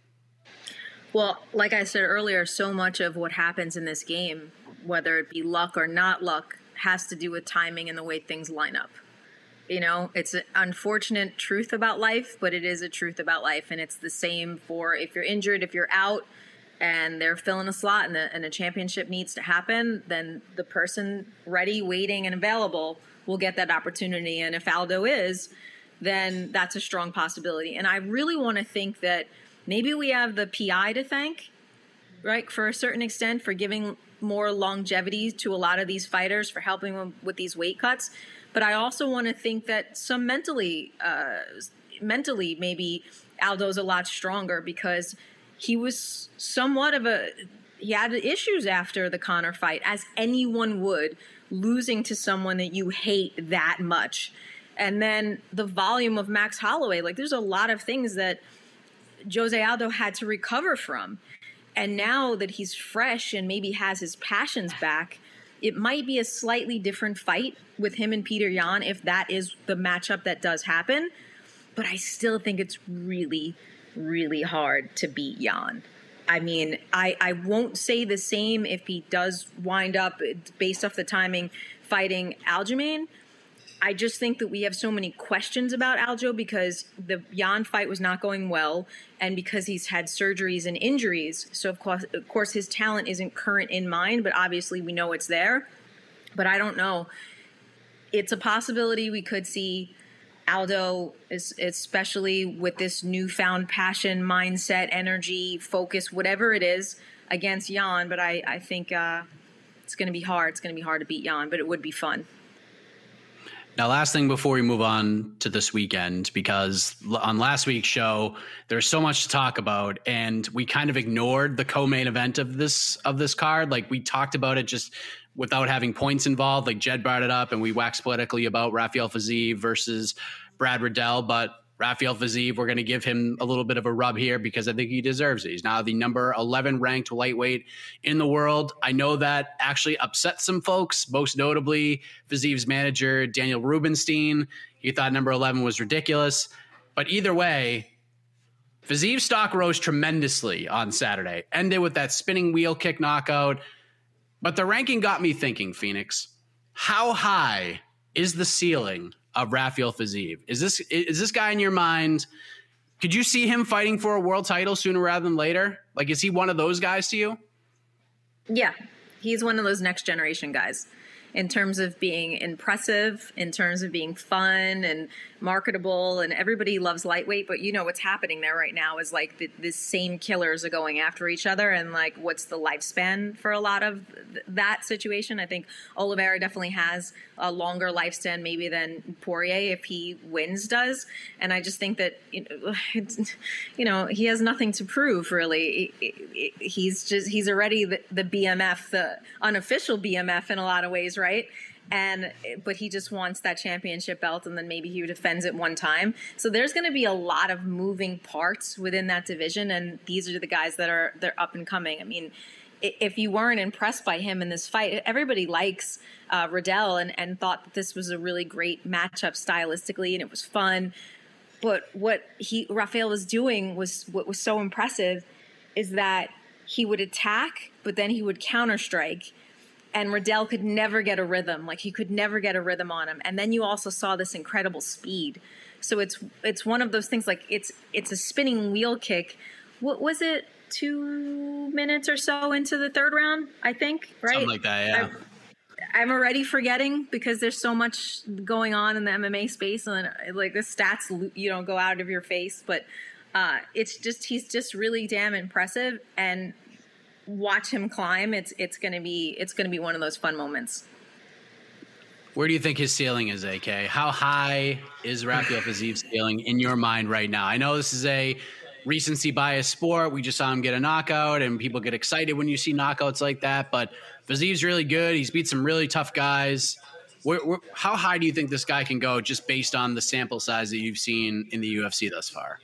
Well, like I said earlier, so much of what happens in this game, whether it be luck or not luck, has to do with timing and the way things line up. It's an unfortunate truth about life, but it is a truth about life. And it's the same for if you're injured, if you're out and they're filling a slot and a championship needs to happen, then the person ready, waiting, and available will get that opportunity. And if Aldo is, then that's a strong possibility. And I really want to think that maybe we have the PI to thank, right, for a certain extent, for giving more longevity to a lot of these fighters, for helping them with these weight cuts. But I also want to think that some mentally, maybe Aldo's a lot stronger because he was he had issues after the Conor fight, as anyone would, losing to someone that you hate that much. And then the volume of Max Holloway, there's a lot of things that Jose Aldo had to recover from. And now that he's fresh and maybe has his passions back, it might be a slightly different fight with him and Peter Yan if that is the matchup that does happen. But I still think it's really, really hard to beat Yan. I mean, I won't say the same if he does wind up, based off the timing, fighting Aljamain. I just think that we have so many questions about Aljo because the Yan fight was not going well and because he's had surgeries and injuries. So, of course, his talent isn't current in mind, but obviously we know it's there. But I don't know. It's a possibility we could see Aldo, especially with this newfound passion, mindset, energy, focus, whatever it is, against Yan. But I think it's going to be hard. It's going to be hard to beat Yan, but it would be fun. Now, last thing before we move on to this weekend, because on last week's show, there's so much to talk about, and we kind of ignored the co-main event of this card. We talked about it just without having points involved. Jed brought it up, and we waxed politically about Rafael Fiziev versus Brad Riddell, but Rafael Fiziev, we're going to give him a little bit of a rub here because I think he deserves it. He's now the number 11 ranked lightweight in the world. I know that actually upset some folks, most notably Fiziev's manager, Daniel Rubenstein. He thought number 11 was ridiculous. But either way, Fiziev's stock rose tremendously on Saturday, ended with that spinning wheel kick knockout. But the ranking got me thinking, Phoenix, how high is the ceiling of Rafael Fiziev? Is this guy in your mind? Could you see him fighting for a world title sooner rather than later? Is he one of those guys to you? Yeah, he's one of those next generation guys. in terms of being impressive, in terms of being fun and marketable, and everybody loves lightweight. But you know what's happening there right now is like the same killers are going after each other, and like what's the lifespan for a lot of that situation? I think Oliveira definitely has a longer lifespan maybe than Poirier if he wins does, and I just think that he has nothing to prove really. He's already the BMF, the unofficial BMF in a lot of ways, right? But he just wants that championship belt, and then maybe he defends it one time. So there's going to be a lot of moving parts within that division, and these are the guys they're up and coming. I mean, if you weren't impressed by him in this fight, everybody likes Riddell and thought that this was a really great matchup stylistically, and it was fun. But what Rafael was doing what was so impressive is that he would attack, but then he would counter-strike, and Riddell could never get a rhythm. Like, he could never get a rhythm on him. And then you also saw this incredible speed. So it's one of those things, like, it's a spinning wheel kick. What was it, 2 minutes or so into the third round, I think, right? Something like that, yeah. I'm already forgetting because there's so much going on in the MMA space, and like the stats, go out of your face. But he's just really damn impressive, and watch him climb. It's gonna be one of those fun moments. Where do you think his ceiling is, AK? How high is Rafael Fiziev ceiling in your mind right now? I know this is a recency bias sport. We just saw him get a knockout, and people get excited when you see knockouts like that. But Fiziev's really good. He's beat some really tough guys. How high do you think this guy can go just based on the sample size that you've seen in the UFC thus far?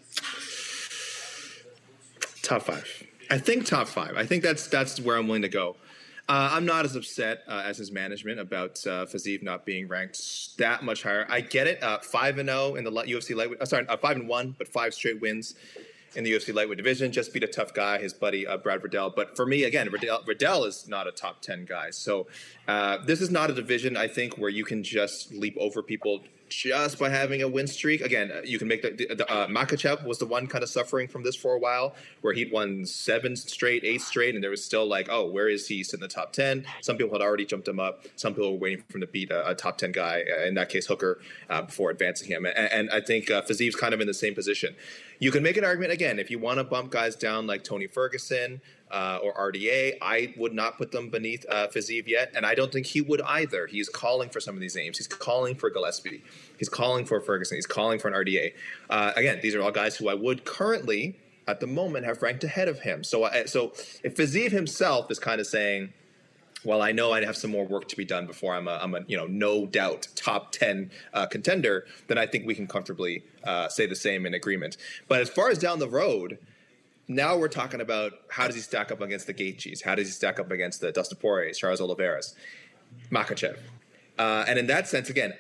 Top 5. I think top 5. I think that's where I'm willing to go. I'm not as upset as his management about Fiziev not being ranked that much higher. I get it. 5-0 in the UFC lightweight. 5-1, but 5 straight wins in the UFC lightweight division. Just beat a tough guy, his buddy Brad Riddell. But for me, again, Riddell is not a top 10 guy. So this is not a division, I think, where you can just leap over people just by having a win streak. Again, you can make Makhachev was the one kind of suffering from this for a while, where he'd won 7 straight, 8 straight, and there was still like, oh, where is he? He's in the top 10. Some people had already jumped him up. Some people were waiting for him to beat a top 10 guy, in that case Hooker, before advancing him. And I think Fiziev's kind of in the same position. You can make an argument, again, if you want to bump guys down like Tony Ferguson or RDA, I would not put them beneath Fiziev yet, and I don't think he would either. He's calling for some of these names. He's calling for Gillespie. He's calling for Ferguson. He's calling for an RDA. Again, these are all guys who I would currently, at the moment, have ranked ahead of him. So if Fiziev himself is kind of saying, well, I know I have some more work to be done before I'm a no doubt top 10 contender, then I think we can comfortably say the same in agreement. But as far as down the road, now we're talking about how does he stack up against the Gaethjes? How does he stack up against the Dustin Poirier, Charles Oliveira's, Makhachev? And in that sense, again,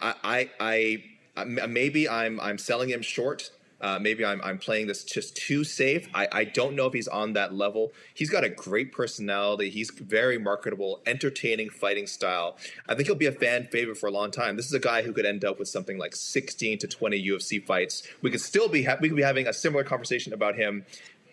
I maybe I'm selling him short. Maybe I'm playing this just too safe. I don't know if he's on that level. He's got a great personality. He's very marketable, entertaining fighting style. I think he'll be a fan favorite for a long time. This is a guy who could end up with something like 16 to 20 UFC fights. We could still be having a similar conversation about him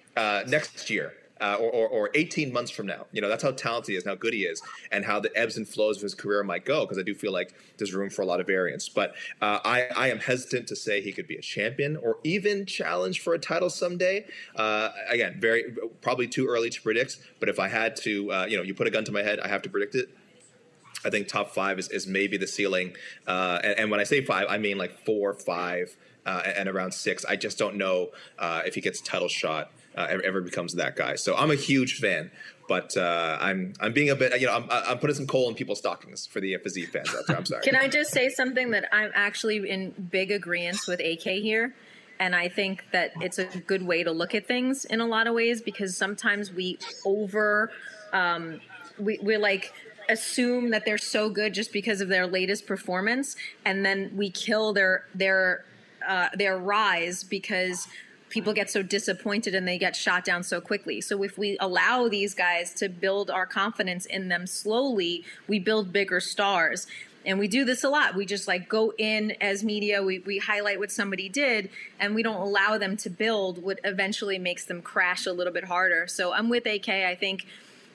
next year. Or 18 months from now. That's how talented he is and how good he is and how the ebbs and flows of his career might go, because I do feel like there's room for a lot of variance. But I am hesitant to say he could be a champion or even challenge for a title someday. Again, probably too early to predict, but if I had to, you put a gun to my head, I have to predict it. I think top 5 is maybe the ceiling. And when I say 5, I mean like 4, 5, and around 6. I just don't know if he gets a title shot. Ever becomes that guy. So I'm a huge fan, but I'm being a bit, I'm putting some coal in people's stockings for the Fiziev fans out there. I'm sorry. Can I just say something that I'm actually in big agreement with AK here? And I think that it's a good way to look at things in a lot of ways, because sometimes we we're like assume that they're so good just because of their latest performance, and then we kill their rise because people get so disappointed and they get shot down so quickly. So if we allow these guys to build our confidence in them slowly, we build bigger stars. And we do this a lot. We just like go in as media, we highlight what somebody did, and we don't allow them to build what eventually makes them crash a little bit harder. So I'm with AK. I think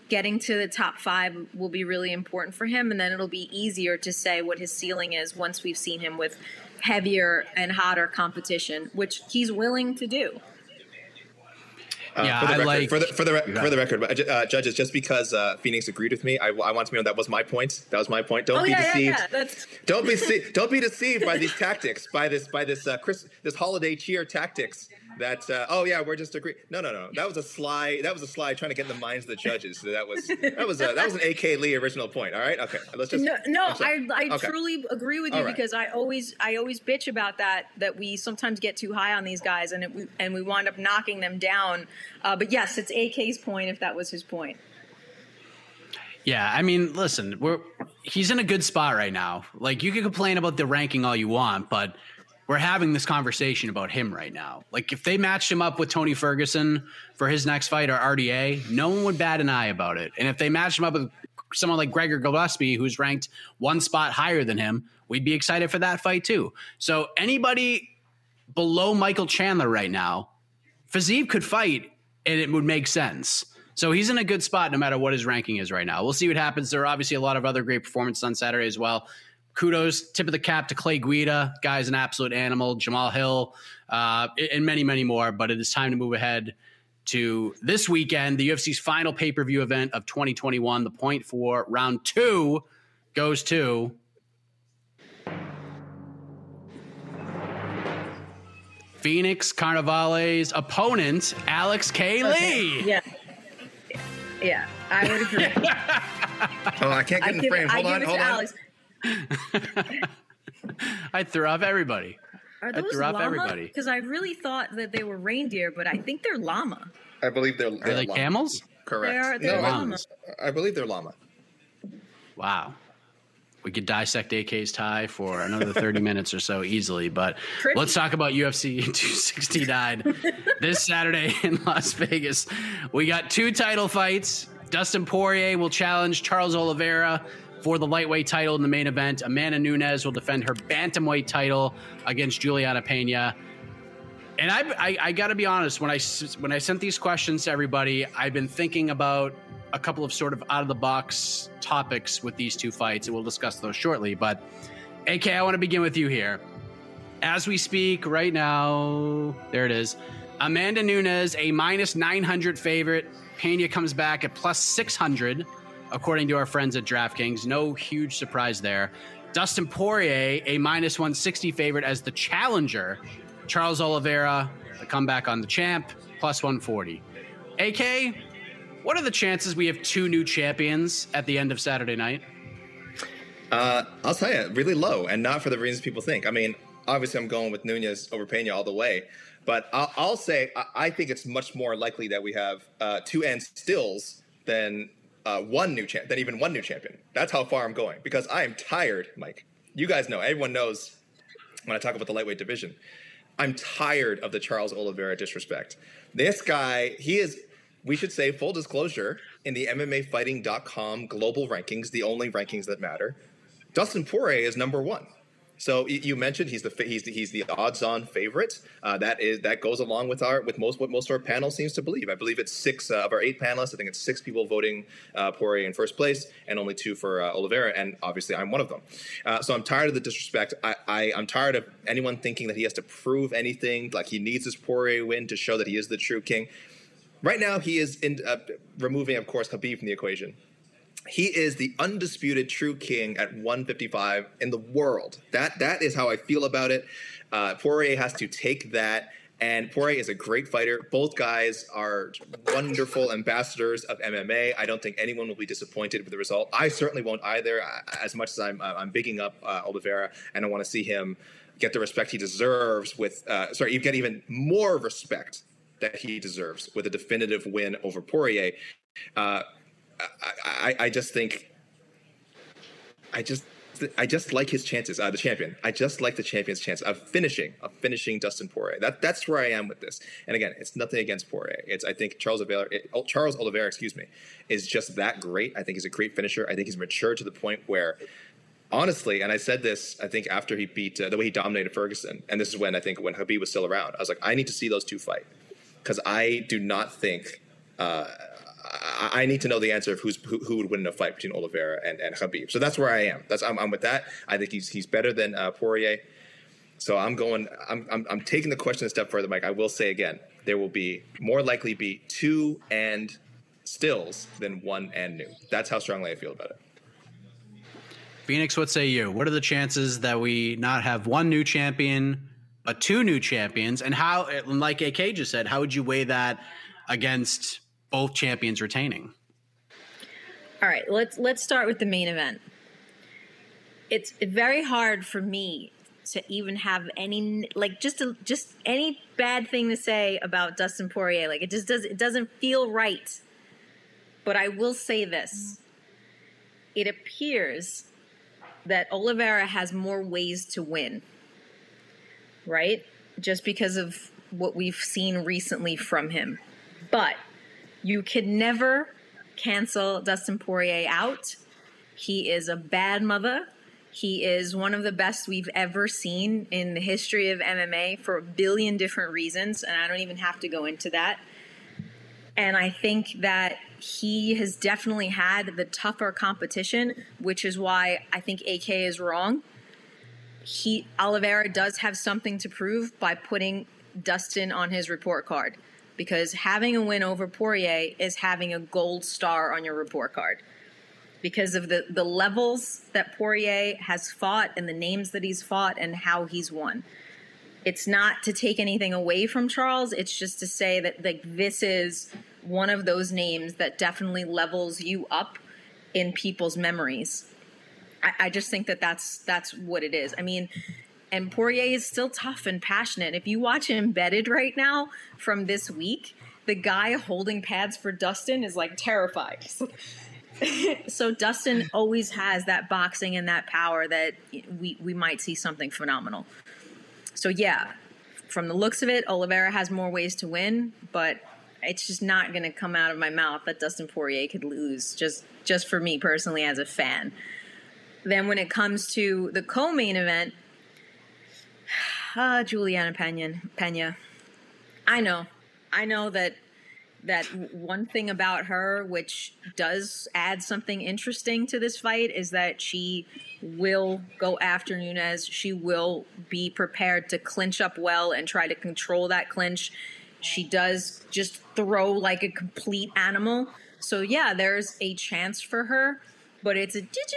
getting to the top 5 will be really important for him, and then it'll be easier to say what his ceiling is once we've seen him with heavier and hotter competition, which he's willing to do. For the record, judges, just because Phoenix agreed with me, I want to know that was my point. That was my point. Don't be deceived. Don't be deceived by these tactics, by this holiday cheer tactics. That we're just agreeing. No. That was a sly trying to get in the minds of the judges. So that was an AK Lee original point. All right, okay. Let's just. I truly agree with you because I always bitch about that we sometimes get too high on these guys and we wind up knocking them down. But yes, it's AK's point if that was his point. Yeah, I mean, listen, he's in a good spot right now. Like, you can complain about the ranking all you want, but we're having this conversation about him right now. Like, if they matched him up with Tony Ferguson for his next fight or RDA, no one would bat an eye about it. And if they matched him up with someone like Gregor Gillespie, who's ranked one spot higher than him, we'd be excited for that fight too. So anybody below Michael Chandler right now, Fiziev could fight and it would make sense. So he's in a good spot no matter what his ranking is right now. We'll see what happens. There are obviously a lot of other great performances on Saturday as well. Kudos, tip of the cap to Clay Guida. Guy's an absolute animal. Jamal Hill, and many, many more. But it is time to move ahead to this weekend, the UFC's final pay-per-view event of 2021. The point for round 2 goes to Phoenix Carnivale's opponent, Alex K. Lee. Yeah, I would agree. I can't get in the frame. Hold on. Alex. I threw off everybody. Are those llama? Because I really thought that they were reindeer, but I think they're llama. I believe they're Are they llama. camels? Correct. They're llama. I believe they're llama. Wow. We could dissect AK's tie for another 30 minutes or so easily, but let's talk about UFC 269 this Saturday in Las Vegas. We got 2 title fights. Dustin Poirier will challenge Charles Oliveira for the lightweight title in the main event. Amanda Nunes will defend her bantamweight title against Juliana Pena. And I got to be honest, when I sent these questions to everybody, I've been thinking about a couple of sort of out-of-the-box topics with these 2 fights, and we'll discuss those shortly. But, AK, I want to begin with you here. As we speak right now, there it is. Amanda Nunes, a minus 900 favorite. Pena comes back at plus 600. According to our friends at DraftKings. No huge surprise there. Dustin Poirier, a minus 160 favorite as the challenger. Charles Oliveira, the comeback on the champ, plus 140. AK, what are the chances we have 2 new champions at the end of Saturday night? I'll tell you, really low, and not for the reasons people think. I mean, obviously I'm going with Nunes over Pena all the way, but I'll say I think it's much more likely that we have 2 and stills than one new champion. That's how far I'm going, because I am tired, Mike. You guys know, everyone knows when I talk about the lightweight division, I'm tired of the Charles Oliveira disrespect. This guy, he is, we should say, full disclosure, in the MMAfighting.com global rankings, the only rankings that matter, Dustin Poirier is number 1. So you mentioned he's the odds-on favorite. That goes along with what most of our panel seems to believe. I believe it's 6 of our 8 panelists. I think it's 6 people voting Poirier in first place, and only 2 for Oliveira. And obviously, I'm one of them. So I'm tired of the disrespect. I'm tired of anyone thinking that he has to prove anything. Like, he needs this Poirier win to show that he is the true king. Right now, he is removing, of course, Khabib from the equation. He is the undisputed true king at 155 in the world. That is how I feel about it. Poirier has to take that, and Poirier is a great fighter. Both guys are wonderful ambassadors of MMA. I don't think anyone will be disappointed with the result. I certainly won't either. As much as I'm bigging up Oliveira, and I want to see him get the respect he deserves you get even more respect that he deserves with a definitive win over Poirier. I just like his chances. The champion. I just like the champion's chance of finishing Dustin Poirier. That's where I am with this. And again, it's nothing against Poirier. I think Charles Oliveira, is just that great. I think he's a great finisher. I think he's matured to the point where, honestly, and I said this, I think after he beat the way he dominated Ferguson, and this is when Khabib was still around. I was like, I need to see those 2 fight, because I do not think. I need to know the answer of who would win in a fight between Oliveira and Khabib. So that's where I am. I'm with that. I think he's better than Poirier. So I'm taking the question a step further, Mike. I will say again, there will be more likely be 2 and stills than 1 and new. That's how strongly I feel about it. Phoenix, what say you? What are the chances that we not have 1 new champion, but 2 new champions? And how, like AK just said, how would you weigh that against both champions retaining? All right, let's start with the main event. It's very hard for me to even have any just any bad thing to say about Dustin Poirier. Like, it doesn't feel right. But I will say this. It appears that Oliveira has more ways to win, right? Just because of what we've seen recently from him. But you can never cancel Dustin Poirier out. He is a bad mother. He is one of the best we've ever seen in the history of MMA for a billion different reasons, and I don't even have to go into that. And I think that he has definitely had the tougher competition, which is why I think AK is wrong. Oliveira does have something to prove by putting Dustin on his report card, because having a win over Poirier is having a gold star on your report card because of the levels that Poirier has fought and the names that he's fought and how he's won. It's not to take anything away from Charles. It's just to say that this is one of those names that definitely levels you up in people's memories. I just think that's what it is. I mean, and Poirier is still tough and passionate. If you watch Embedded right now from this week, the guy holding pads for Dustin is like terrified. So Dustin always has that boxing and that power that we might see something phenomenal. So yeah, from the looks of it, Oliveira has more ways to win, but it's just not going to come out of my mouth that Dustin Poirier could lose, just for me personally as a fan. Then when it comes to the co-main event, Juliana Pena. I know that one thing about her, which does add something interesting to this fight, is that she will go after Nunes. She will be prepared to clinch up well and try to control that clinch. She does just throw like a complete animal. So yeah, there's a chance for her, but it's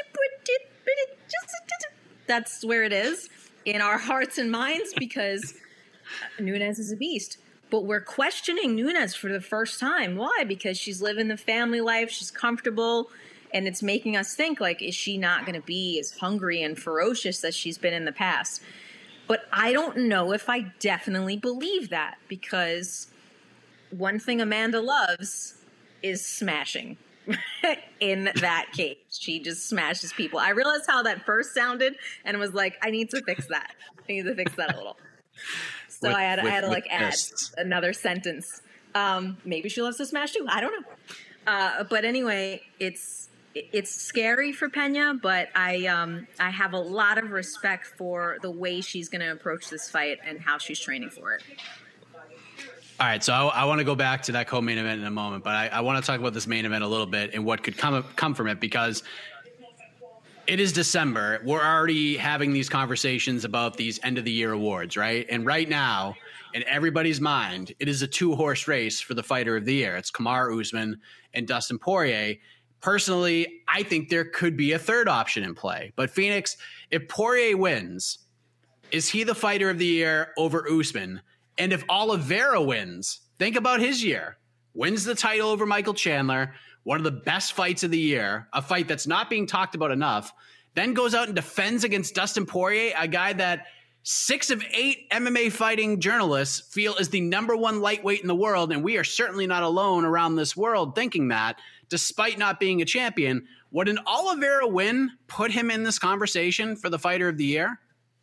that's where it is in our hearts and minds, because Nunes is a beast. But we're questioning Nunes for the first time. Why? Because she's living the family life, she's comfortable, and it's making us think, like, is she not going to be as hungry and ferocious as she's been in the past? But I don't know if I definitely believe that, because one thing Amanda loves is smashing. In that cage, she just smashes people. I realized how that first sounded and was like, I need to fix that. I need to fix that a little. So I had to like add another sentence. Maybe she loves to smash too. I don't know. But anyway, it's scary for Pena, but I have a lot of respect for the way she's going to approach this fight and how she's training for it. All right, so I want to go back to that co-main event in a moment, but I want to talk about this main event a little bit and what could come from it, because it is December. We're already having these conversations about these end-of-the-year awards, right? And right now, in everybody's mind, it is a 2-horse race for the fighter of the year. It's Kamaru Usman and Dustin Poirier. Personally, I think there could be a third option in play. But Phoenix, if Poirier wins, is he the fighter of the year over Usman? And if Oliveira wins, think about his year. Wins the title over Michael Chandler, one of the best fights of the year, a fight that's not being talked about enough, then goes out and defends against Dustin Poirier, a guy that 6 of 8 MMA fighting journalists feel is the #1 lightweight in the world, and we are certainly not alone around this world thinking that, despite not being a champion. Would an Oliveira win put him in this conversation for the fighter of the year?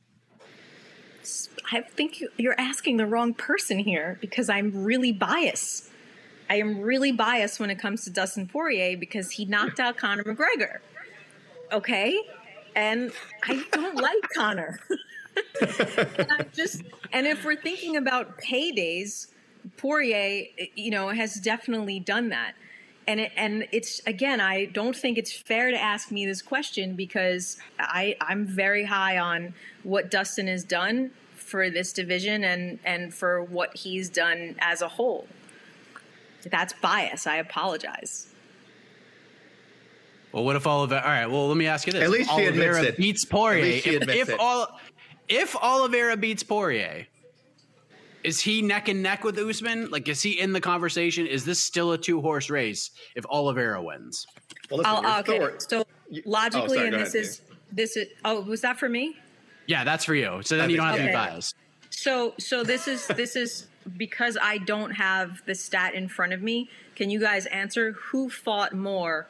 I think you're asking the wrong person here, because I'm really biased. I am really biased when it comes to Dustin Poirier because he knocked out Conor McGregor. Okay? And I don't like Conor. And if we're thinking about paydays, Poirier, has definitely done that. And it's, again, I don't think it's fair to ask me this question because I'm very high on what Dustin has done for this division and for what he's done as a whole. That's bias. I apologize. Well, what if Oliveira? All right. Well, let me ask you this: At least she admits Oliveira it. beats Poirier. At least she admits it. If Oliveira beats Poirier, is he neck and neck with Usman? Like, is he in the conversation? Is this still a 2-horse race if Oliveira wins? Well, listen, okay. So logically, sorry, and go this ahead, is this is. Oh, was that for me? Yeah, that's for you. So then you don't have to be Okay. biased. So this is because I don't have the stat in front of me. Can you guys answer who fought more?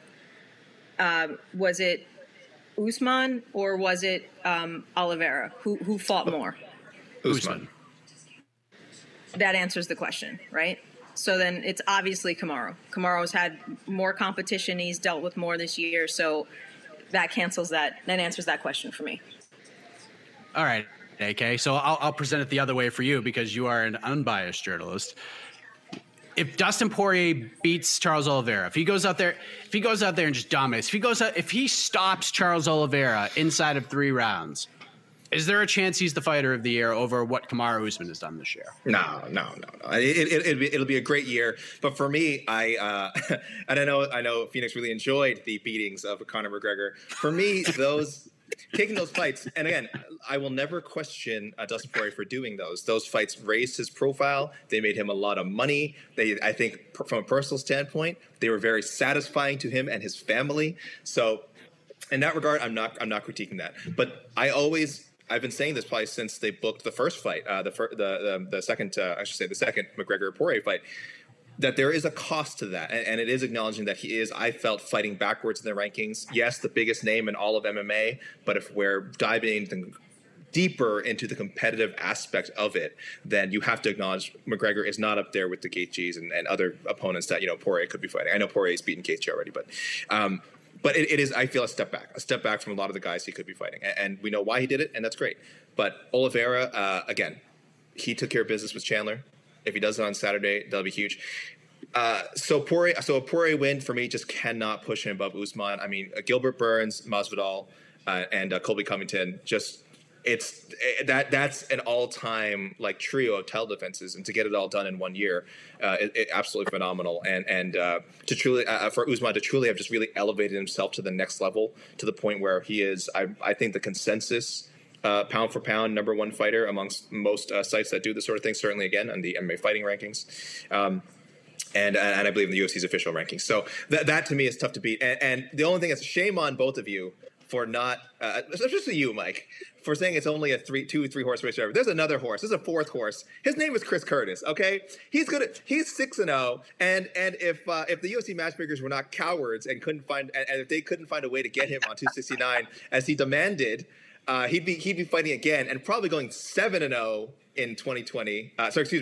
Was it Usman or was it Oliveira? Who fought more? Usman. That answers the question, right? So then it's obviously Kamaru. Kamaru's had more competition. He's dealt with more this year. So that cancels that. That answers that question for me. All right, AK. So I'll present it the other way for you because you are an unbiased journalist. If Dustin Poirier beats Charles Oliveira, if he goes out there and just dominates, if he stops Charles Oliveira inside of 3 rounds, is there a chance he's the fighter of the year over what Kamaru Usman has done this year? No. It'll be a great year. But for me, and I know Phoenix really enjoyed the beatings of Conor McGregor. For me, taking those fights, and again, I will never question Dustin Poirier for doing those. Those fights raised his profile. They made him a lot of money. I think from a personal standpoint, they were very satisfying to him and his family. So in that regard, I'm not critiquing that. But I've been saying this probably since they booked the first fight, the second McGregor Poirier fight, that there is a cost to that, and it is acknowledging that he is, I felt, fighting backwards in the rankings. Yes, the biggest name in all of MMA, but if we're diving deeper into the competitive aspect of it, then you have to acknowledge McGregor is not up there with the Gaethjes and other opponents that Poirier could be fighting. I know Poirier's beaten Gaethje already, but it is, I feel, a step back from a lot of the guys he could be fighting. And we know why he did it, and that's great. But Oliveira, again, he took care of business with Chandler. If he does it on Saturday, that'll be huge. So a Poirier win for me just cannot push him above Usman. I mean, Gilbert Burns, Masvidal, and Colby Covington, that's an all-time trio of title defenses, and to get it all done in 1 year, it absolutely phenomenal. And to truly for Usman to truly have just really elevated himself to the next level, to the point where he is, I think, the consensus pound for pound #1 fighter amongst most sites that do this sort of thing. Certainly, again, on the MMA fighting rankings. And I believe in the UFC's official rankings. So that to me is tough to beat. And the only thing is, shame on both of you for not, especially you, Mike, for saying it's only a 2-3 horse race. There's another horse. There's a 4th horse. His name is Chris Curtis. Okay, he's 6-0. And if the UFC matchmakers were not cowards and if they couldn't find a way to get him on 269 as he demanded, he'd be fighting again and probably going 7-0 in 2021,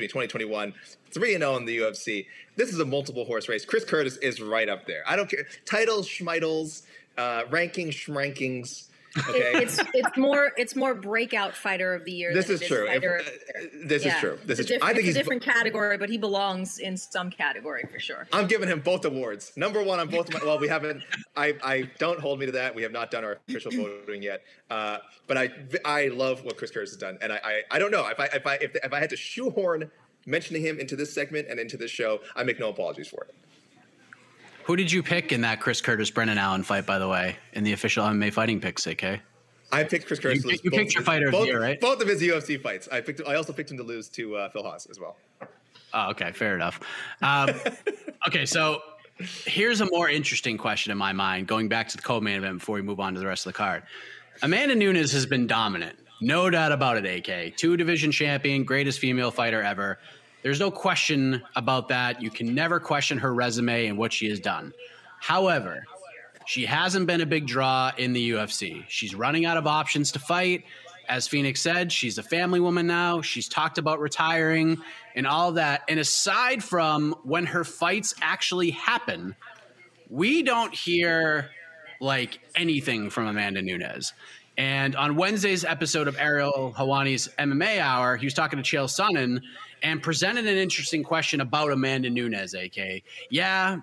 3-0 in the UFC. This is a multiple horse race. Chris Curtis is right up there. I don't care. Titles, schmitles, rankings, schrankings. Okay. It's more breakout fighter of the year. This is true. This is true. I think he's a different category, but he belongs in some category for sure. I'm giving him both awards. #1 on both. Well, we haven't. I don't hold me to that. We have not done our official voting yet. But I love what Chris Curtis has done, and I don't know if I had to shoehorn mentioning him into this segment and into this show, I make no apologies for it. Who did you pick in that Chris Curtis-Brendan Allen fight, by the way, in the official MMA fighting picks, AK? I picked Chris Curtis. You picked your fighter of the year, right? Both of his UFC fights. I also picked him to lose to Phil Haas as well. Oh, okay. Fair enough. Okay, so here's a more interesting question in my mind, going back to the co-main event before we move on to the rest of the card. Amanda Nunes has been dominant. No doubt about it, AK. 2-division champion, greatest female fighter ever. There's no question about that. You can never question her resume and what she has done. However, she hasn't been a big draw in the UFC. She's running out of options to fight. As Phoenix said, she's a family woman now. She's talked about retiring and all of that. And aside from when her fights actually happen, we don't hear anything from Amanda Nunes. And on Wednesday's episode of Ariel Helwani's MMA Hour, he was talking to Chael Sonnen and presented an interesting question about Amanda Nunes, AK. Yeah,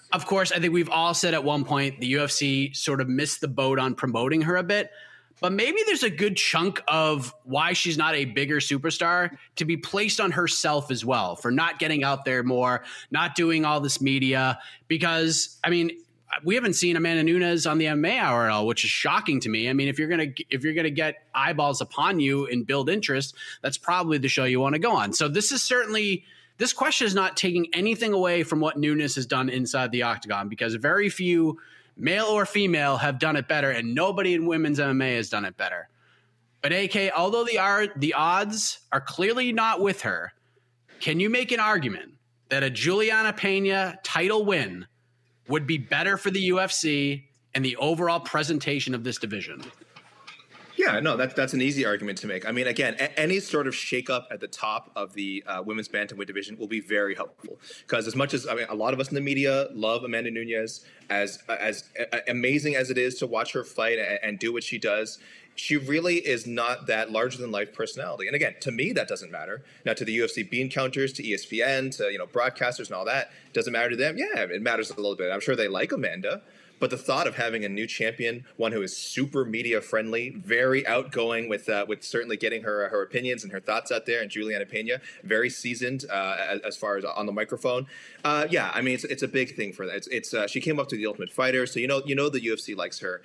Of course, I think we've all said at one point the UFC sort of missed the boat on promoting her a bit. But maybe there's a good chunk of why she's not a bigger superstar to be placed on herself as well for not getting out there more, not doing all this media. Because, I mean, we haven't seen Amanda Nunes on the MMA Hour at all, which is shocking to me. I mean, if you're gonna get eyeballs upon you and build interest, that's probably the show you want to go on. So this question is not taking anything away from what Nunes has done inside the octagon, because very few, male or female, have done it better, and nobody in women's MMA has done it better. But AK, although the odds are clearly not with her, can you make an argument that a Juliana Pena title win would be better for the UFC and the overall presentation of this division? Yeah, no, that's an easy argument to make. I mean, again, any sort of shakeup at the top of the women's bantamweight division will be very helpful, because as much as a lot of us in the media love Amanda Nunes, as amazing as it is to watch her fight and do what she does, she really is not that larger than life personality. And again, to me, that doesn't matter. Now, to the UFC bean counters, to ESPN, to broadcasters and all that, doesn't matter to them. Yeah, it matters a little bit. I'm sure they like Amanda. But the thought of having a new champion, one who is super media friendly, very outgoing with certainly getting her opinions and her thoughts out there, and Juliana Pena, very seasoned as far as on the microphone. Yeah, I mean, it's a big thing for that. It's she came up to the Ultimate Fighter, so the UFC likes her.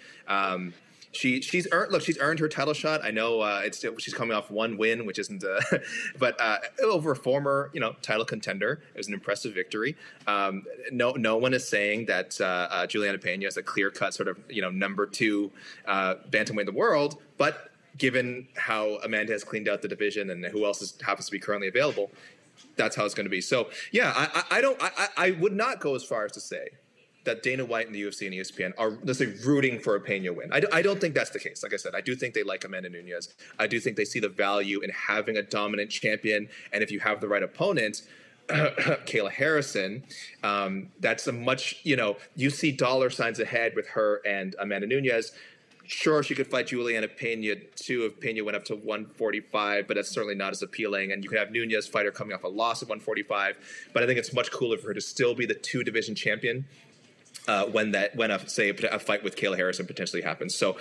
She's earned her title shot. I know she's coming off one win, which isn't, but over a former title contender. It was an impressive victory. No one is saying that Juliana Pena is a clear cut sort of number 2 bantamweight in the world, but given how Amanda has cleaned out the division and who else happens to be currently available, that's how it's going to be. So yeah, I would not go as far as to say that Dana White and the UFC and ESPN are, let's say, rooting for a Pena win. I don't think that's the case. Like I said, I do think they like Amanda Nunes. I do think they see the value in having a dominant champion. And if you have the right opponent, Kayla Harrison, that's a much, you see dollar signs ahead with her and Amanda Nunes. Sure, she could fight Juliana Pena too if Pena went up to 145, but that's certainly not as appealing. And you could have Nunes fight her coming off a loss at 145. But I think it's much cooler for her to still be the 2-division champion when a fight with Kayla Harrison potentially happens. So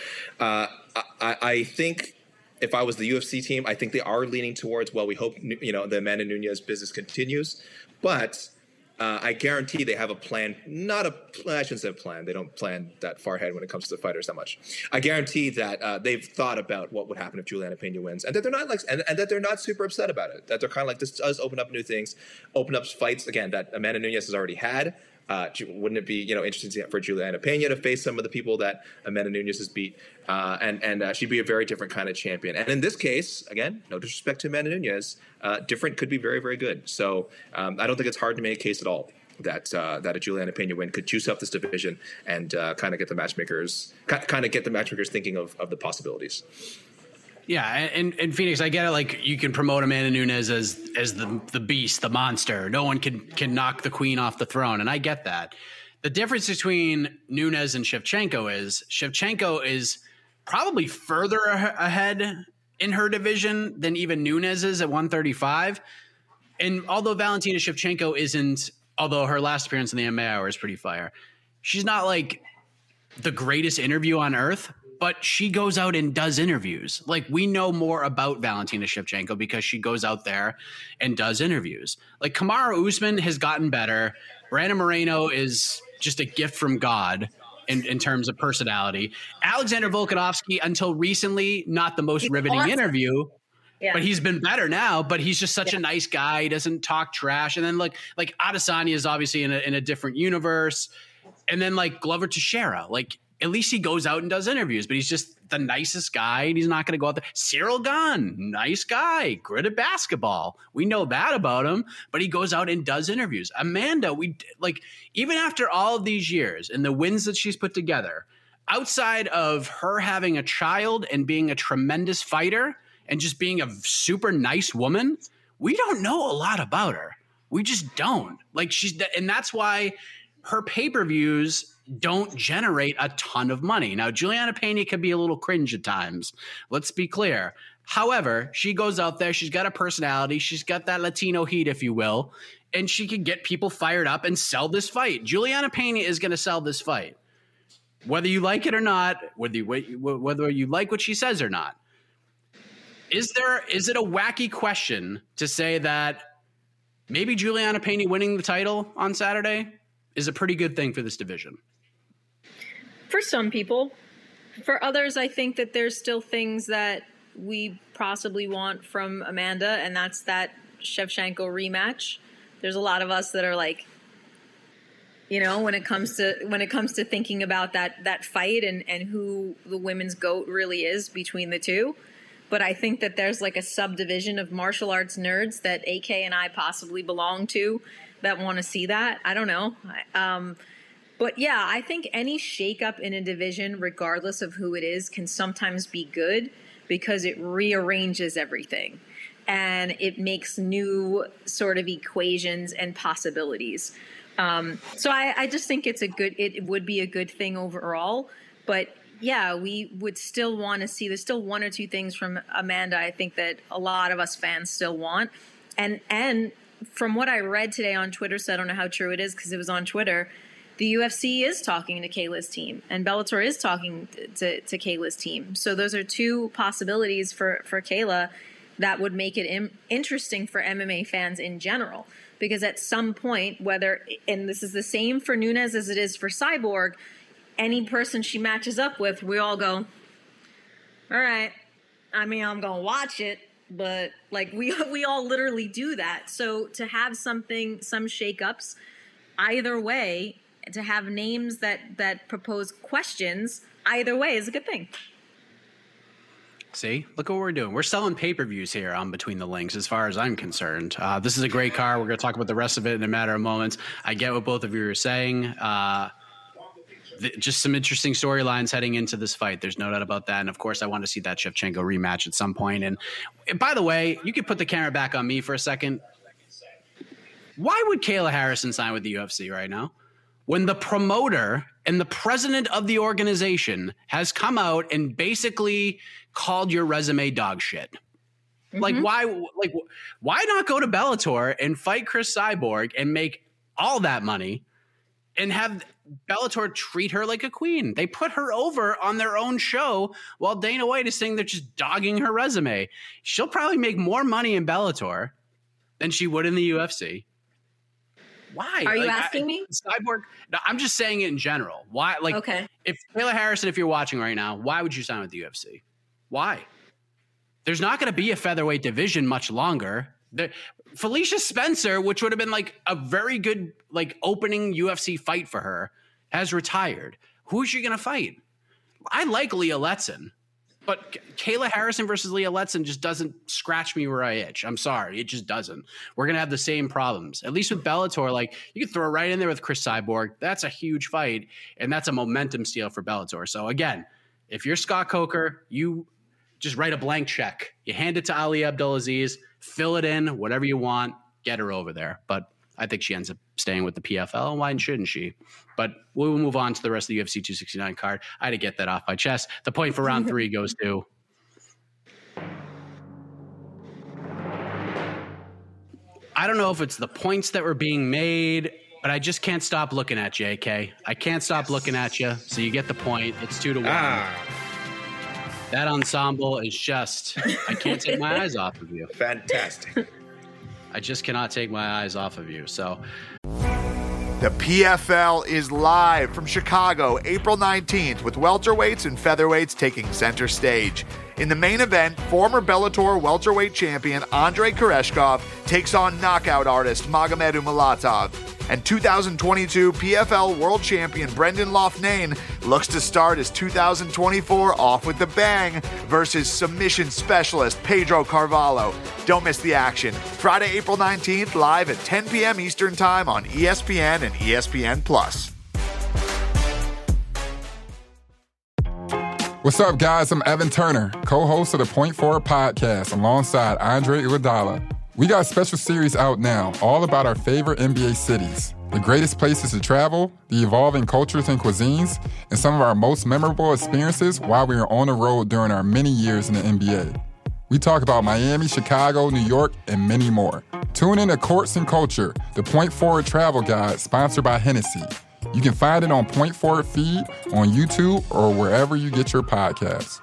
I think if I was the UFC team, I think they are leaning towards, well, we hope the Amanda Nunes business continues, but I guarantee they have a plan. I shouldn't say a plan. They don't plan that far ahead when it comes to the fighters that much. I guarantee that they've thought about what would happen if Juliana Pena wins, and that they're not and that they're not super upset about it. That they're kind of like, this does open up new things, open up fights again that Amanda Nunes has already had. Wouldn't it be interesting for Juliana Pena to face some of the people that Amanda Nunes has beat, and she'd be a very different kind of champion. And in this case, again, no disrespect to Amanda Nunes, different could be very, very good. So I don't think it's hard to make a case at all that a Juliana Pena win could juice up this division and kind of get the matchmakers thinking of the possibilities. Yeah, and Phoenix, I get it. Like, you can promote Amanda Nunes as the beast, the monster. No one can knock the queen off the throne, and I get that. The difference between Nunes and Shevchenko is probably further ahead in her division than even Nunes is at 135. And although Valentina Shevchenko isn't, although her last appearance in the MMA Hour is pretty fire, she's not like the greatest interview on earth. But she goes out and does interviews. Like, we know more about Valentina Shevchenko because she goes out there and does interviews. Like, Kamaru Usman has gotten better. Brandon Moreno is just a gift from God in terms of personality. Alexander Volkanovski, until recently, not the most riveting interview. Yeah. But he's been better now, but he's just such a nice guy. He doesn't talk trash. And then like Adesanya is obviously in a different universe. And then like Glover Teixeira, like, at least he goes out and does interviews, but he's just the nicest guy, and he's not going to go out there. Cyril Gane, nice guy, good at basketball. We know that about him, but he goes out and does interviews. Amanda, even after all of these years and the wins that she's put together, outside of her having a child and being a tremendous fighter and just being a super nice woman, we don't know a lot about her. We just don't. And that's why her pay-per-views don't generate a ton of money. Now, Juliana Pena could be a little cringe at times. Let's be clear. However, she goes out there. She's got a personality. She's got that Latino heat, if you will, and she can get people fired up and sell this fight. Juliana Pena is going to sell this fight, whether you like it or not, whether you like what she says or not. Is it a wacky question to say that maybe Juliana Pena winning the title on Saturday is a pretty good thing for this division? For some people. For others, I think that there's still things that we possibly want from Amanda, and that's that Shevchenko rematch. There's a lot of us that are like, when it comes to thinking about that fight and who the women's GOAT really is between the two. But I think that there's like a subdivision of martial arts nerds that AK and I possibly belong to that want to see that. I don't know. But yeah, I think any shakeup in a division, regardless of who it is, can sometimes be good because it rearranges everything and it makes new sort of equations and possibilities. So I just think it would be a good thing overall. But yeah, we would still want to see, there's still one or two things from Amanda I think that a lot of us fans still want. And from what I read today on Twitter, so I don't know how true it is because it was on Twitter, the UFC is talking to Kayla's team and Bellator is talking to Kayla's team. So those are two possibilities for Kayla that would make it interesting for MMA fans in general. Because at some point, and this is the same for Nunes as it is for Cyborg, any person she matches up with, we all go, all right, I mean, I'm going to watch it, but like we all literally do that. So to have some shakeups either way, to have names that propose questions either way is a good thing. See, look what we're doing. We're selling pay-per-views here on Between the Links as far as I'm concerned. This is a great card. We're going to talk about the rest of it in a matter of moments. I get what both of you are saying. Just some interesting storylines heading into this fight. There's no doubt about that. And of course, I want to see that Shevchenko rematch at some point. And by the way, you could put the camera back on me for a second. Why would Kayla Harrison sign with the UFC right now when the promoter and the president of the organization has come out and basically called your resume dog shit? Mm-hmm. Why not go to Bellator and fight Chris Cyborg and make all that money and have Bellator treat her like a queen? They put her over on their own show while Dana White is saying they're just dogging her resume. She'll probably make more money in Bellator than she would in the UFC. Why? Are you asking me? Cyborg. No, I'm just saying it in general. Why? Okay. If Kayla Harrison, if you're watching right now, why would you sign with the UFC? Why? There's not going to be a featherweight division much longer. Felicia Spencer, which would have been like a very good opening UFC fight for her, has retired. Who's she going to fight? I like Leah Letson, but Kayla Harrison versus Leah Letson just doesn't scratch me where I itch. I'm sorry. It just doesn't. We're going to have the same problems. At least with Bellator, you can throw it right in there with Chris Cyborg. That's a huge fight, and that's a momentum steal for Bellator. So again, if you're Scott Coker, you just write a blank check. You hand it to Ali Abdulaziz, fill it in, whatever you want, get her over there. But I think she ends up staying with the PFL, and why shouldn't she? But we will move on to the rest of the UFC 269 card. I had to get that off my chest. The point for round 3 goes to... I don't know if it's the points that were being made, but I just can't stop looking at you, AK. I can't stop looking at you, so you get the point. It's 2-1. That ensemble is just... I can't take my eyes off of you. Fantastic. I just cannot take my eyes off of you. So the PFL is live from Chicago, April 19th, with welterweights and featherweights taking center stage. In the main event, former Bellator welterweight champion Andrei Koreshkov takes on knockout artist Magomed Umalatov. And 2022 PFL world champion Brendan Loughnane looks to start his 2024 off with a bang versus submission specialist Pedro Carvalho. Don't miss the action. Friday, April 19th, live at 10 p.m. Eastern Time on ESPN and ESPN+. What's up, guys? I'm Evan Turner, co-host of the Point Forward podcast alongside Andre Iguodala. We got a special series out now, all about our favorite NBA cities, the greatest places to travel, the evolving cultures and cuisines, and some of our most memorable experiences while we were on the road during our many years in the NBA. We talk about Miami, Chicago, New York, and many more. Tune in to Courts and Culture, the Point Forward travel guide sponsored by Hennessy. You can find it on Point Forward feed, on YouTube, or wherever you get your podcasts.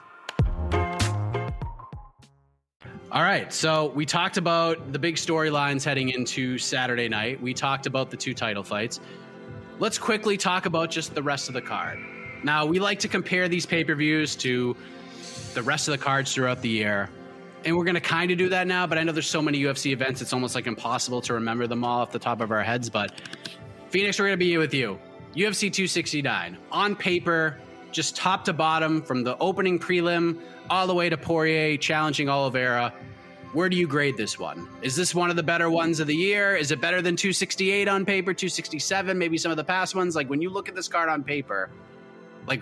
All right, so we talked about the big storylines heading into Saturday night. We talked about the 2 title fights. Let's quickly talk about just the rest of the card. Now, we like to compare these pay-per-views to the rest of the cards throughout the year. And we're going to kind of do that now, but I know there's so many UFC events, it's almost like impossible to remember them all off the top of our heads. But Phoenix, we're going to be with you. UFC 269. On paper, just top to bottom, from the opening prelim all the way to Poirier challenging Oliveira. Where do you grade this one? Is this one of the better ones of the year? Is it better than 268 on paper, 267, maybe some of the past ones? Like, when you look at this card on paper, like,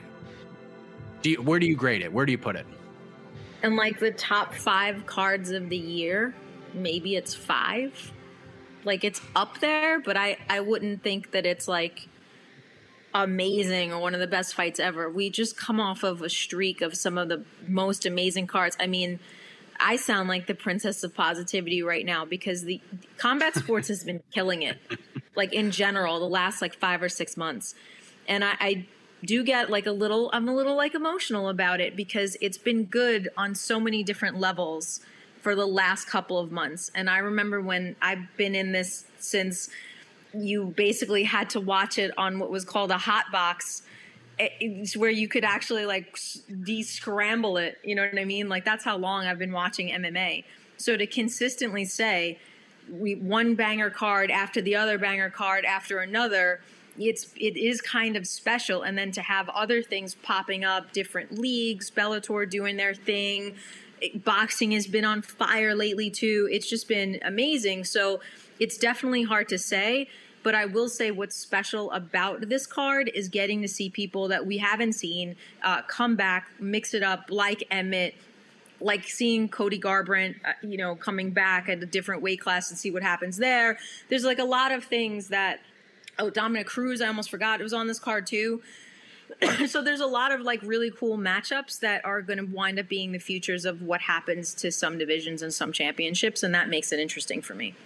where do you grade it? Where do you put it? And like the top 5 cards of the year, maybe it's 5. Like, it's up there, but I wouldn't think that it's like amazing or one of the best fights ever. We just come off of a streak of some of the most amazing cards. I mean, I sound like the princess of positivity right now because the combat sports has been killing it, like in general, the last like 5 or 6 months. And I do get like I'm a little like emotional about it because it's been good on so many different levels for the last couple of months. And I remember when I've been in this since you basically had to watch it on what was called a hot box. It's where you could actually like de-scramble it. You know what I mean? Like, that's how long I've been watching MMA. So to consistently say one banger card after the other banger card after another, it is kind of special. And then to have other things popping up, different leagues, Bellator doing their thing, boxing has been on fire lately too. It's just been amazing. So it's definitely hard to say. But I will say what's special about this card is getting to see people that we haven't seen come back, mix it up, like Emmett, like seeing Cody Garbrandt, coming back at a different weight class and see what happens there. There's like a lot of things that, Dominic Cruz, I almost forgot, it was on this card too. So there's a lot of like really cool matchups that are going to wind up being the futures of what happens to some divisions and some championships, and that makes it interesting for me.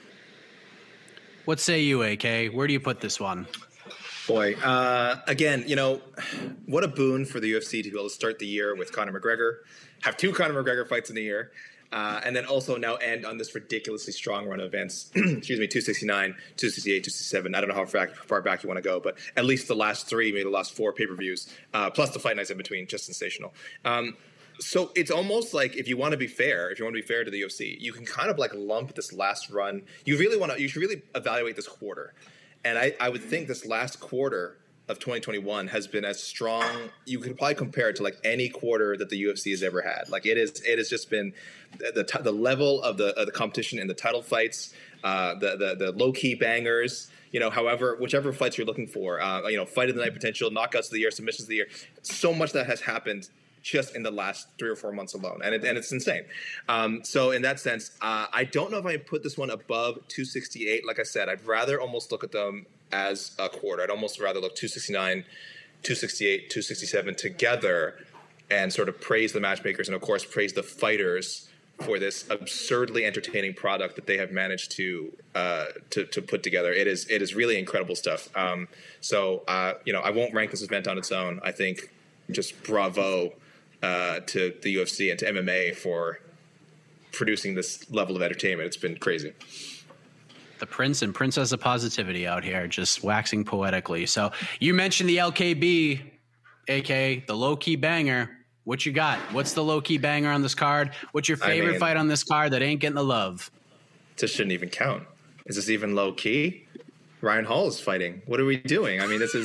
What say you, AK? Where do you put this one? Boy, again, what a boon for the UFC to be able to start the year with Conor McGregor, have 2 Conor McGregor fights in the year, and then also now end on this ridiculously strong run of events. Excuse me, 269, 268, 267. I don't know how far back you want to go, but at least the last 3, maybe the last 4 pay-per-views, plus the fight nights in between, just sensational. So it's almost like if you want to be fair to the UFC, you can kind of like lump this last run. You should really evaluate this quarter. And I would think this last quarter of 2021 has been as strong. You could probably compare it to like any quarter that the UFC has ever had. Like it has just been the level of the competition in the title fights, the low key bangers. Whichever fights you're looking for, fight of the night potential, knockouts of the year, submissions of the year. So much that has happened just in the last 3 or 4 months alone. And it's insane. So in that sense, I don't know if I put this one above 268. Like I said, I'd rather almost look at them as a quarter. I'd almost rather look 269, 268, 267 together and sort of praise the matchmakers and, of course, praise the fighters for this absurdly entertaining product that they have managed to put together. It is really incredible stuff. So I won't rank this event on its own. I think just bravo to the UFC and to MMA for producing this level of entertainment. It's been crazy. The prince and princess of positivity out here, just waxing poetically. So you mentioned the LKB, aka the low-key banger. What you got? What's the low-key banger on this card? What's your favorite fight on this card that ain't getting the love? This shouldn't even count. Is this even low-key? Ryan Hall is fighting. What are we doing? I mean, this is...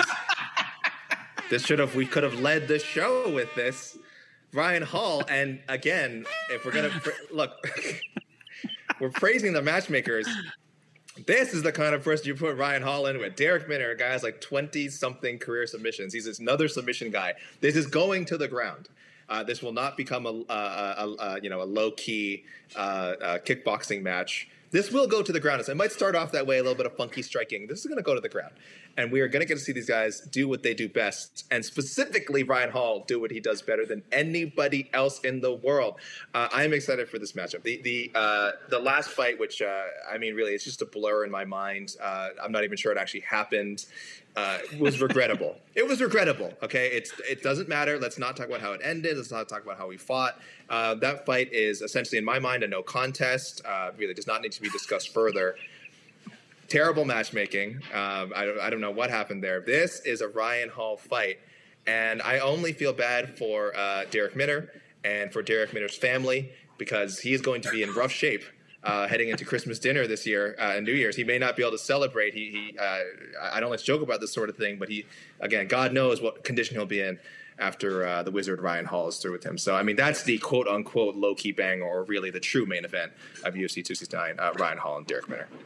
we could have led the show with this. Ryan Hall, and again, if we're going to look, we're praising the matchmakers. This is the kind of person you put Ryan Hall in with. Derek Minner, a guy has like 20-something career submissions. He's another submission guy. This is going to the ground. This will not become a low-key kickboxing match. This will go to the ground. It might start off that way, a little bit of funky striking. This is going to go to the ground. And we are going to get to see these guys do what they do best. And specifically, Ryan Hall do what he does better than anybody else in the world. I am excited for this matchup. The last fight, which, really, it's just a blur in my mind. I'm not even sure it actually happened. Was regrettable. It was regrettable. Okay, it doesn't matter. Let's not talk about how it ended. Let's not talk about how we fought. That fight is essentially, in my mind, a no contest. Really does not need to be discussed further. Terrible matchmaking. I don't know what happened there. This is a Ryan Hall fight, and I only feel bad for Darrick Minner and for Darrick Minner's family because he is going to be in rough shape. Heading into Christmas dinner this year and New Year's. He may not be able to celebrate. I don't like to joke about this sort of thing, but God knows what condition he'll be in after the Wizard Ryan Hall is through with him. So, that's the quote-unquote low-key bang, or really the true main event of UFC 269, Ryan Hall and Darrick Minner.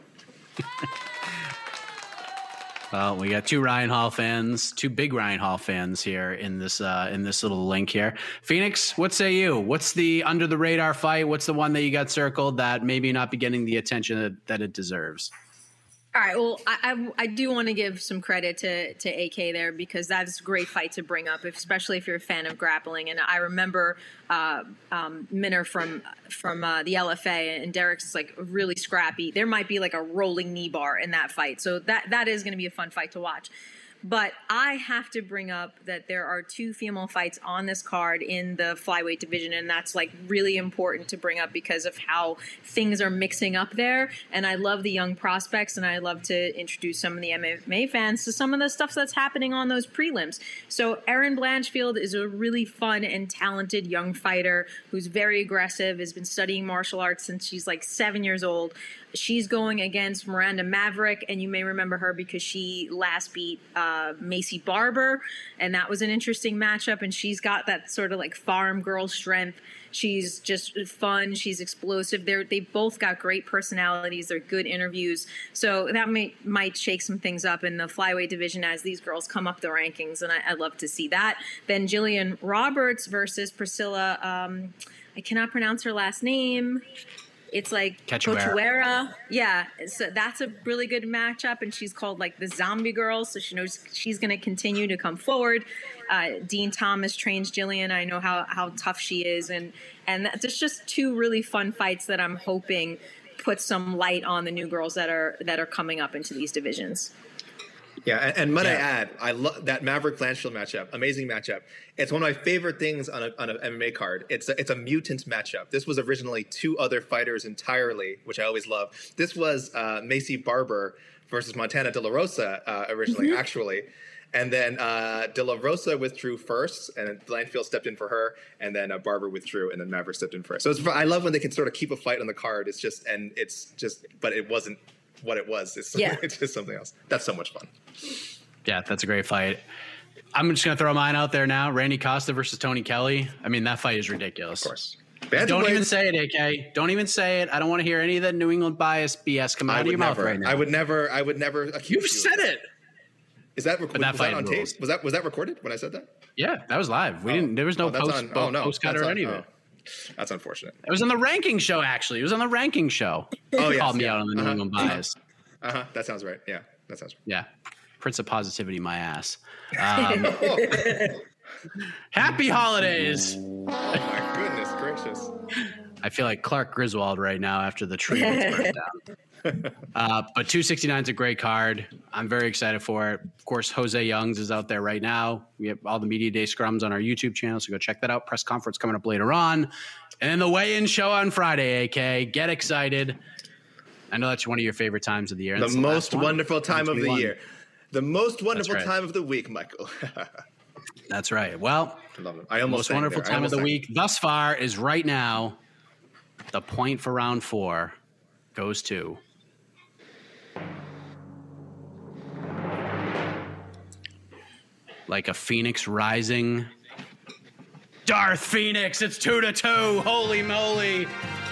Well, we got two big Ryan Hall fans here in this little link here. Phoenix, what say you? What's the under the radar fight? What's the one that you got circled that maybe not be getting the attention that it deserves? All right. Well, I do want to give some credit to AK there because that's a great fight to bring up, especially if you're a fan of grappling. And I remember Minner from the LFA, and Darrick's like really scrappy. There might be like a rolling knee bar in that fight, so that is going to be a fun fight to watch. But I have to bring up that there are two female fights on this card in the flyweight division, and that's like really important to bring up because of how things are mixing up there. And I love the young prospects, and I love to introduce some of the MMA fans to some of the stuff that's happening on those prelims. So Erin Blanchfield is a really fun and talented young fighter who's very aggressive, has been studying martial arts since she's like 7 years old. She's going against Miranda Maverick, and you may remember her because she last beat Macy Barber, and that was an interesting matchup. And she's got that sort of like farm girl strength. She's just fun. She's explosive. They both got great personalities. They're good interviews. So that might shake some things up in the flyweight division as these girls come up the rankings, and I love to see that. Then Jillian Roberts versus Priscilla. I cannot pronounce her last name. It's like Cachoeira. Yeah, so that's a really good matchup, and she's called like the Zombie Girl, so she knows she's going to continue to come forward. Dean Thomas trains Jillian. I know how tough she is, and that's just two really fun fights that I'm hoping put some light on the new girls that are coming up into these divisions. Yeah, and might I add, I love that Maverick Blanchfield matchup. Amazing matchup. It's one of my favorite things on an MMA card. It's a mutant matchup. This was originally two other fighters entirely, which I always love. This was Macy Barber versus Montana De La Rosa originally, actually. And then De La Rosa withdrew first, and Blanchfield stepped in for her, and then Barber withdrew, and then Maverick stepped in for her. So I love when they can sort of keep a fight on the card. But it wasn't what it was. It's just something else. That's so much fun. Yeah, that's a great fight. I'm just going to throw mine out there now. Randy Costa versus Tony Kelly. That fight is ridiculous. Of course. Don't even say it, AK. Don't even say it. I don't want to hear any of that New England bias BS come out of your mouth right now. I would never accuse you. You've said it. Is that recorded? Was that on tape? Was that recorded when I said that? Yeah, that was live. There was no post-cut or any of it. That's unfortunate. It was on the ranking show, actually. It was on the ranking show. Oh, yeah. Called me out on the New England bias. That sounds right. Yeah, that sounds right. Yeah. Prince of positivity, my ass. Happy holidays. Oh, my goodness gracious. I feel like Clark Griswold right now after the tree gets burned down. But 269 is a great card. I'm very excited for it. Of course, Jose Youngs is out there right now. We have all the Media Day scrums on our YouTube channel, so go check that out. Press conference coming up later on. And then the weigh-in show on Friday, AK. Get excited. I know that's one of your favorite times of the year. The most wonderful time of the year. The most wonderful time of the week, Michael. That's right. Well, I love it. The most wonderful time of the week thus far is right now. The point for round 4 goes to like a phoenix rising. Darth Phoenix, it's 2-2. Holy moly.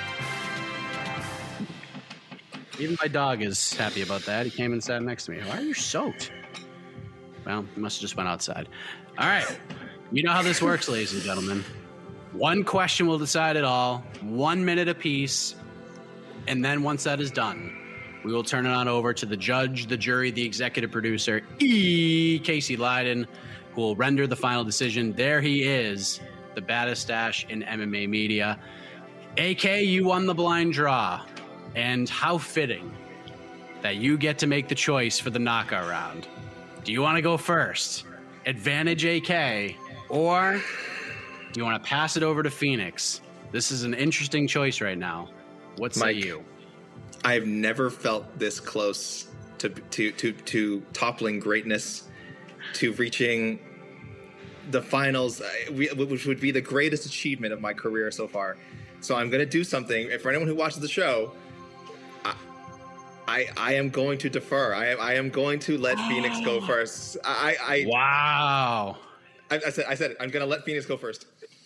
Even my dog is happy about that. He came and sat next to me. Why are you soaked? Well, he must have just went outside. All right. You know how this works, ladies and gentlemen. One question will decide it all. 1 minute apiece. And then once that is done, we will turn it on over to the judge, the jury, the executive producer, Casey Leydon, who will render the final decision. There he is, the baddest dash in MMA media. AK, you won the blind draw. And how fitting that you get to make the choice for the knockout round. Do you want to go first? Advantage AK, or do you want to pass it over to Phoenix? This is an interesting choice right now. What say you? I've never felt this close to toppling greatness, to reaching the finals, which would be the greatest achievement of my career so far. So I'm going to do something. For anyone who watches the show, I am going to defer. I am going to let Phoenix go first. Wow. I said it. I'm going to let Phoenix go first.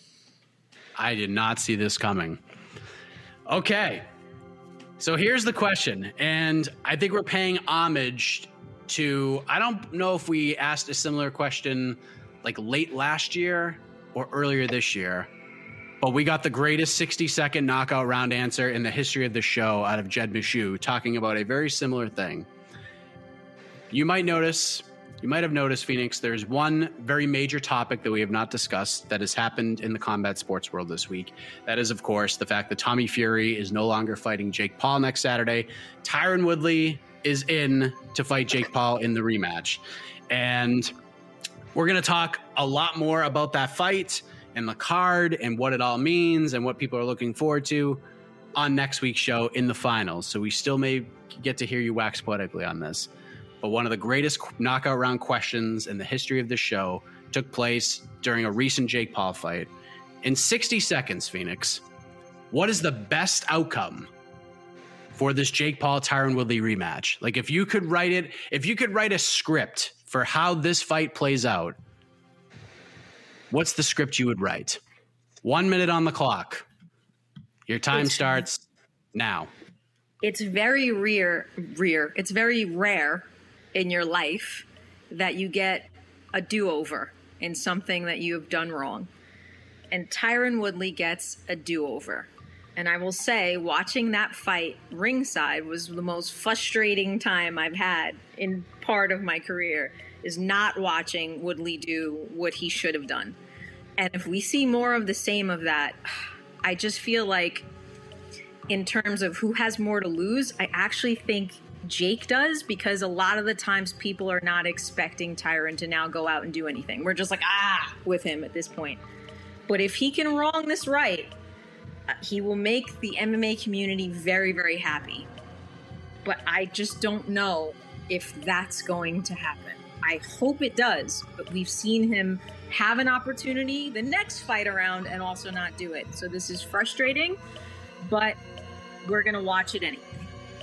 I did not see this coming. Okay. So here's the question, and I think we're paying homage to, I don't know if we asked a similar question like late last year or earlier this year, but we got the greatest 60-second knockout round answer in the history of the show out of Jed Meshew, talking about a very similar thing. You might have noticed, Phoenix, there's one very major topic that we have not discussed that has happened in the combat sports world this week. That is, of course, the fact that Tommy Fury is no longer fighting Jake Paul next Saturday. Tyron Woodley is in to fight Jake Paul in the rematch. And we're going to talk a lot more about that fight and the card and what it all means and what people are looking forward to on next week's show in the finals. So we still may get to hear you wax poetically on this. But one of the greatest knockout round questions in the history of the show took place during a recent Jake Paul fight. In 60 seconds, Phoenix, what is the best outcome for this Jake Paul Tyron Woodley rematch? Like, if you could write a script for how this fight plays out, what's the script you would write? 1 minute on the clock. Your time starts now. It's very rare. It's very rare in your life that you get a do-over in something that you have done wrong. And Tyron Woodley gets a do-over. And I will say, watching that fight ringside was the most frustrating time I've had in part of my career, is not watching Woodley do what he should have done. And if we see more of the same of that, I just feel like in terms of who has more to lose, I actually think Jake does, because a lot of the times people are not expecting Tyron to now go out and do anything. We're just like, with him at this point. But if he can wrong this right, he will make the MMA community very, very happy. But I just don't know if that's going to happen. I hope it does, but we've seen him have an opportunity the next fight around and also not do it. So this is frustrating, but we're going to watch it anyway.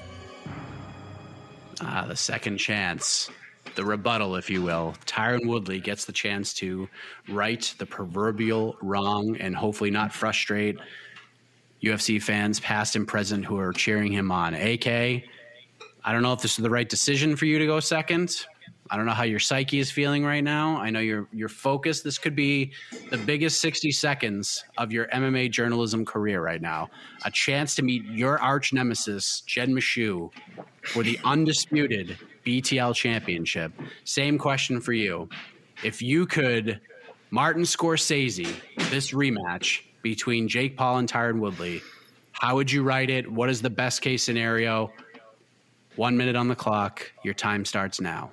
The second chance, the rebuttal, if you will. Tyron Woodley gets the chance to right the proverbial wrong and hopefully not frustrate UFC fans, past and present, who are cheering him on. AK, I don't know if this is the right decision for you to go second. I don't know how your psyche is feeling right now. I know you're focused. This could be the biggest 60 seconds of your MMA journalism career right now. A chance to meet your arch nemesis, Jed Meshew, for the undisputed BTL championship. Same question for you. If you could Martin Scorsese this rematch between Jake Paul and Tyron Woodley, how would you write it? What is the best case scenario? 1 minute on the clock. Your time starts now.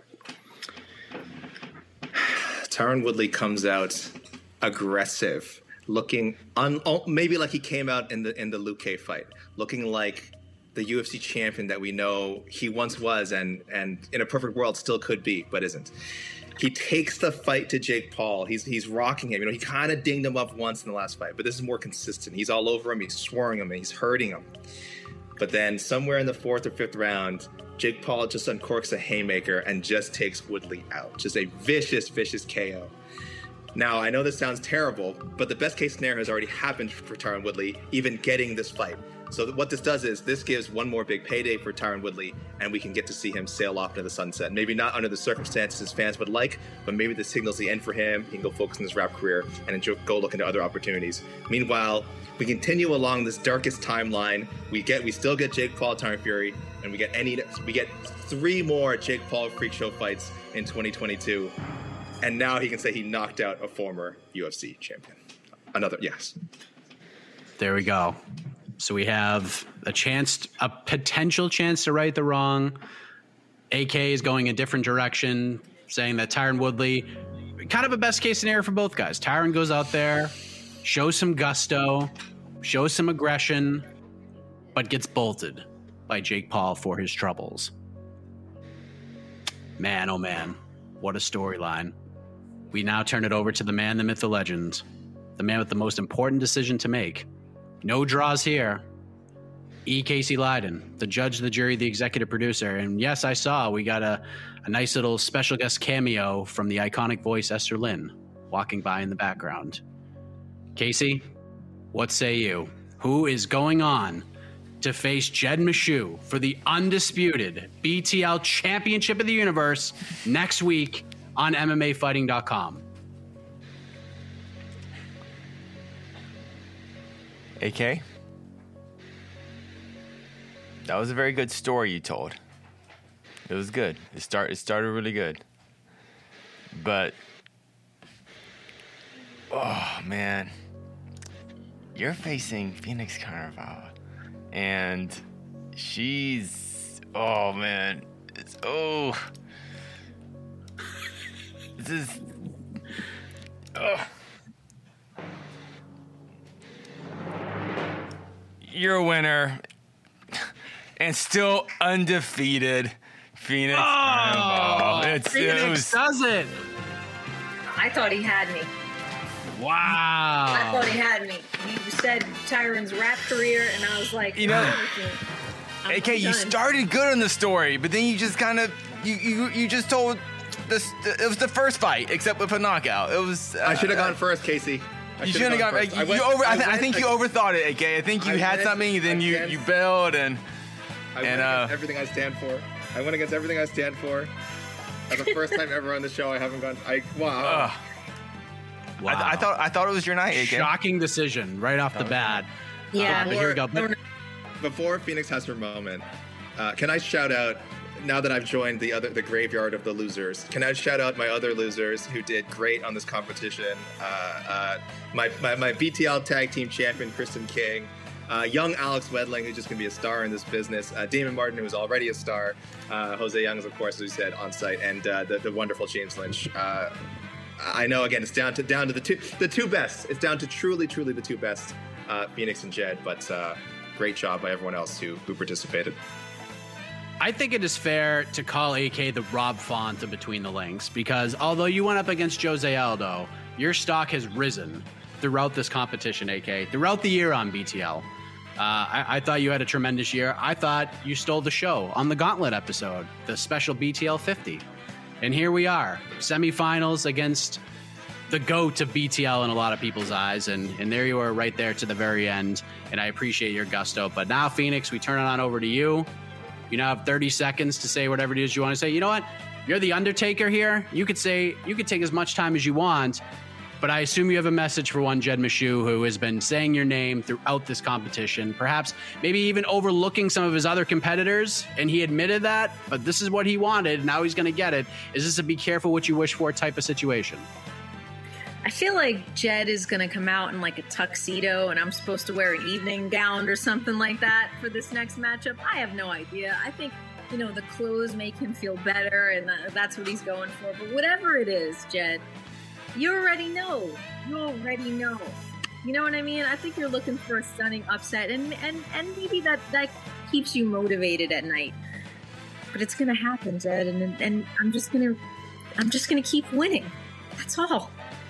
Tyron Woodley comes out aggressive, looking maybe like he came out in the Luque fight, looking like the UFC champion that we know he once was, and in a perfect world still could be, but isn't. He takes the fight to Jake Paul. He's rocking him. He kind of dinged him up once in the last fight, but this is more consistent. He's all over him. He's swarming him, and he's hurting him. But then somewhere in the 4th or 5th round, Jake Paul just uncorks a haymaker and just takes Woodley out. Just a vicious, vicious KO. Now, I know this sounds terrible, but the best case scenario has already happened for Tyron Woodley, even getting this fight. So what this does is this gives one more big payday for Tyron Woodley, and we can get to see him sail off into the sunset. Maybe not under the circumstances his fans would like, but maybe this signals the end for him. He can go focus on his rap career and go look into other opportunities. Meanwhile, we continue along this darkest timeline. We still get Jake Paul, Tyron Fury, and we get 3 more Jake Paul Freak Show fights in 2022. And now he can say he knocked out a former UFC champion. Yes. There we go. So we have a potential chance to right the wrong. AK is going a different direction, saying that Tyron Woodley, kind of a best case scenario for both guys. Tyron goes out there, shows some gusto, shows some aggression, but gets bolted by Jake Paul for his troubles. Man, oh man, what a storyline. We now turn it over to the man, the myth, the legend, the man with the most important decision to make. No draws here. E. Casey Leydon, the judge, the jury, the executive producer. And yes, I saw we got a nice little special guest cameo from the iconic voice Esther Lin walking by in the background. Casey, what say you? Who is going on to face Jed Meshew for the undisputed BTL Championship of the Universe next week on MMAfighting.com? AK, that was a very good story you told. It was good. It started really good. But, oh man, you're facing Phoenix Carnival, and she's, oh man, this is, you're a winner, and still undefeated. Phoenix Carnival. Phoenix does it. I thought he had me. Wow. I thought he had me. You said Tyron's rap career, and I was like, you know, I'm AK, done. you started good on the story, but then you just kind of you just told this. It was the first fight, except with a knockout. It was. I should have gone first, Casey. You shouldn't have gone. I think you overthought it, AK. I think you had something, then you bailed, and I went against everything I stand for. I went against everything I stand for. That's the first time ever on the show I haven't gone. Wow. Wow. I thought it was your night, AK. Shocking decision right off the bat. Yeah. But here we go. Before Phoenix has her moment, can I shout out, now that I've joined the graveyard of the losers, can I shout out my other losers who did great on this competition? My BTL tag team champion, Kristen King, young Alex Wedling, who's just going to be a star in this business, Damon Martin, who's already a star, Jose Youngs, of course, as we said, on site, and the wonderful James Lynch. I know, again, it's down to the two best. It's down to truly the two best, Phoenix and Jed, but great job by everyone else who participated. I think it is fair to call AK the Rob Font of Between the Links, because although you went up against Jose Aldo, your stock has risen throughout this competition, AK, throughout the year on BTL. I thought you had a tremendous year. I thought you stole the show on the Gauntlet episode, the special BTL 50. And here we are, semifinals against the GOAT of BTL in a lot of people's eyes. And there you are right there to the very end. And I appreciate your gusto. But now, Phoenix, we turn it on over to you. You now have 30 seconds to say whatever it is you want to say. You know what? You're the Undertaker here. You could take as much time as you want. But I assume you have a message for one Jed Meshew, who has been saying your name throughout this competition, perhaps maybe even overlooking some of his other competitors, and he admitted that, but this is what he wanted, now he's going to get it. Is this a be careful what you wish for type of situation? I feel like Jed is going to come out in like a tuxedo, and I'm supposed to wear an evening gown or something like that for this next matchup. I have no idea. I think, the clothes make him feel better, and that's what he's going for. But whatever it is, Jed, you already know. You already know. You know what I mean? I think you're looking for a stunning upset, and maybe that keeps you motivated at night. But it's gonna happen, Jed, and I'm just gonna keep winning. That's all.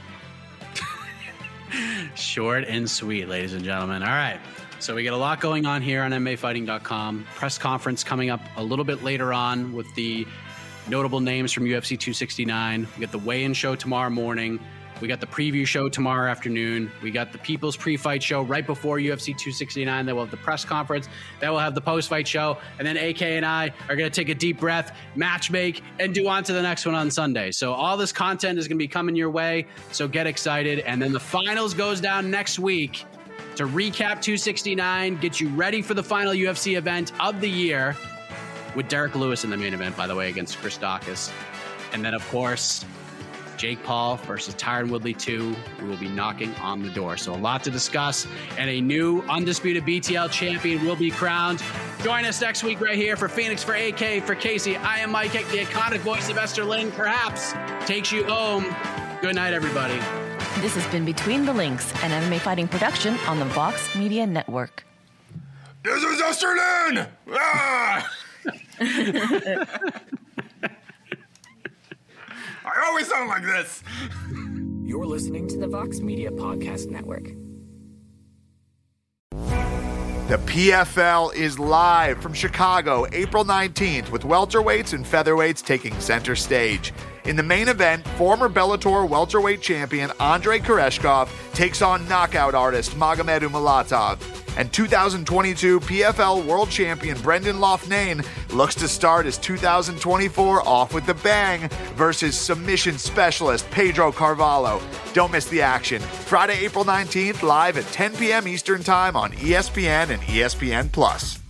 Short and sweet, ladies and gentlemen. All right. So we got a lot going on here on MMAfighting.com. Press conference coming up a little bit later on with the notable names from UFC 269. We get the weigh-in show tomorrow morning. We got the preview show tomorrow afternoon. We got the People's Pre-Fight Show right before UFC 269. Then we'll have the press conference. Then we'll have the post-fight show. And then AK and I are going to take a deep breath, match make, and do on to the next one on Sunday. So all this content is going to be coming your way. So get excited. And then the finals goes down next week to recap 269, get you ready for the final UFC event of the year with Derek Lewis in the main event, by the way, against Chris Daukaus. And then, of course, Jake Paul versus Tyron Woodley 2. We will be knocking on the door. So a lot to discuss, and a new undisputed BTL champion will be crowned. Join us next week right here for Phoenix, for AK, for Casey. I am Mike Hick, the iconic voice of Esther Lynn, perhaps takes you home. Good night, everybody. This has been Between the Links, an MMA fighting production on the Vox Media Network. This is Esther Lynn! Ah! I always sound like this. You're listening to the Vox Media Podcast Network. The PFL is live from Chicago, April 19th, with welterweights and featherweights taking center stage. In the main event, former Bellator welterweight champion Andrei Koreshkov takes on knockout artist Magomed Umalatov. And 2022 PFL world champion Brendan Loughnane looks to start his 2024 off with a bang versus submission specialist Pedro Carvalho. Don't miss the action. Friday, April 19th, live at 10 p.m. Eastern Time on ESPN and ESPN+.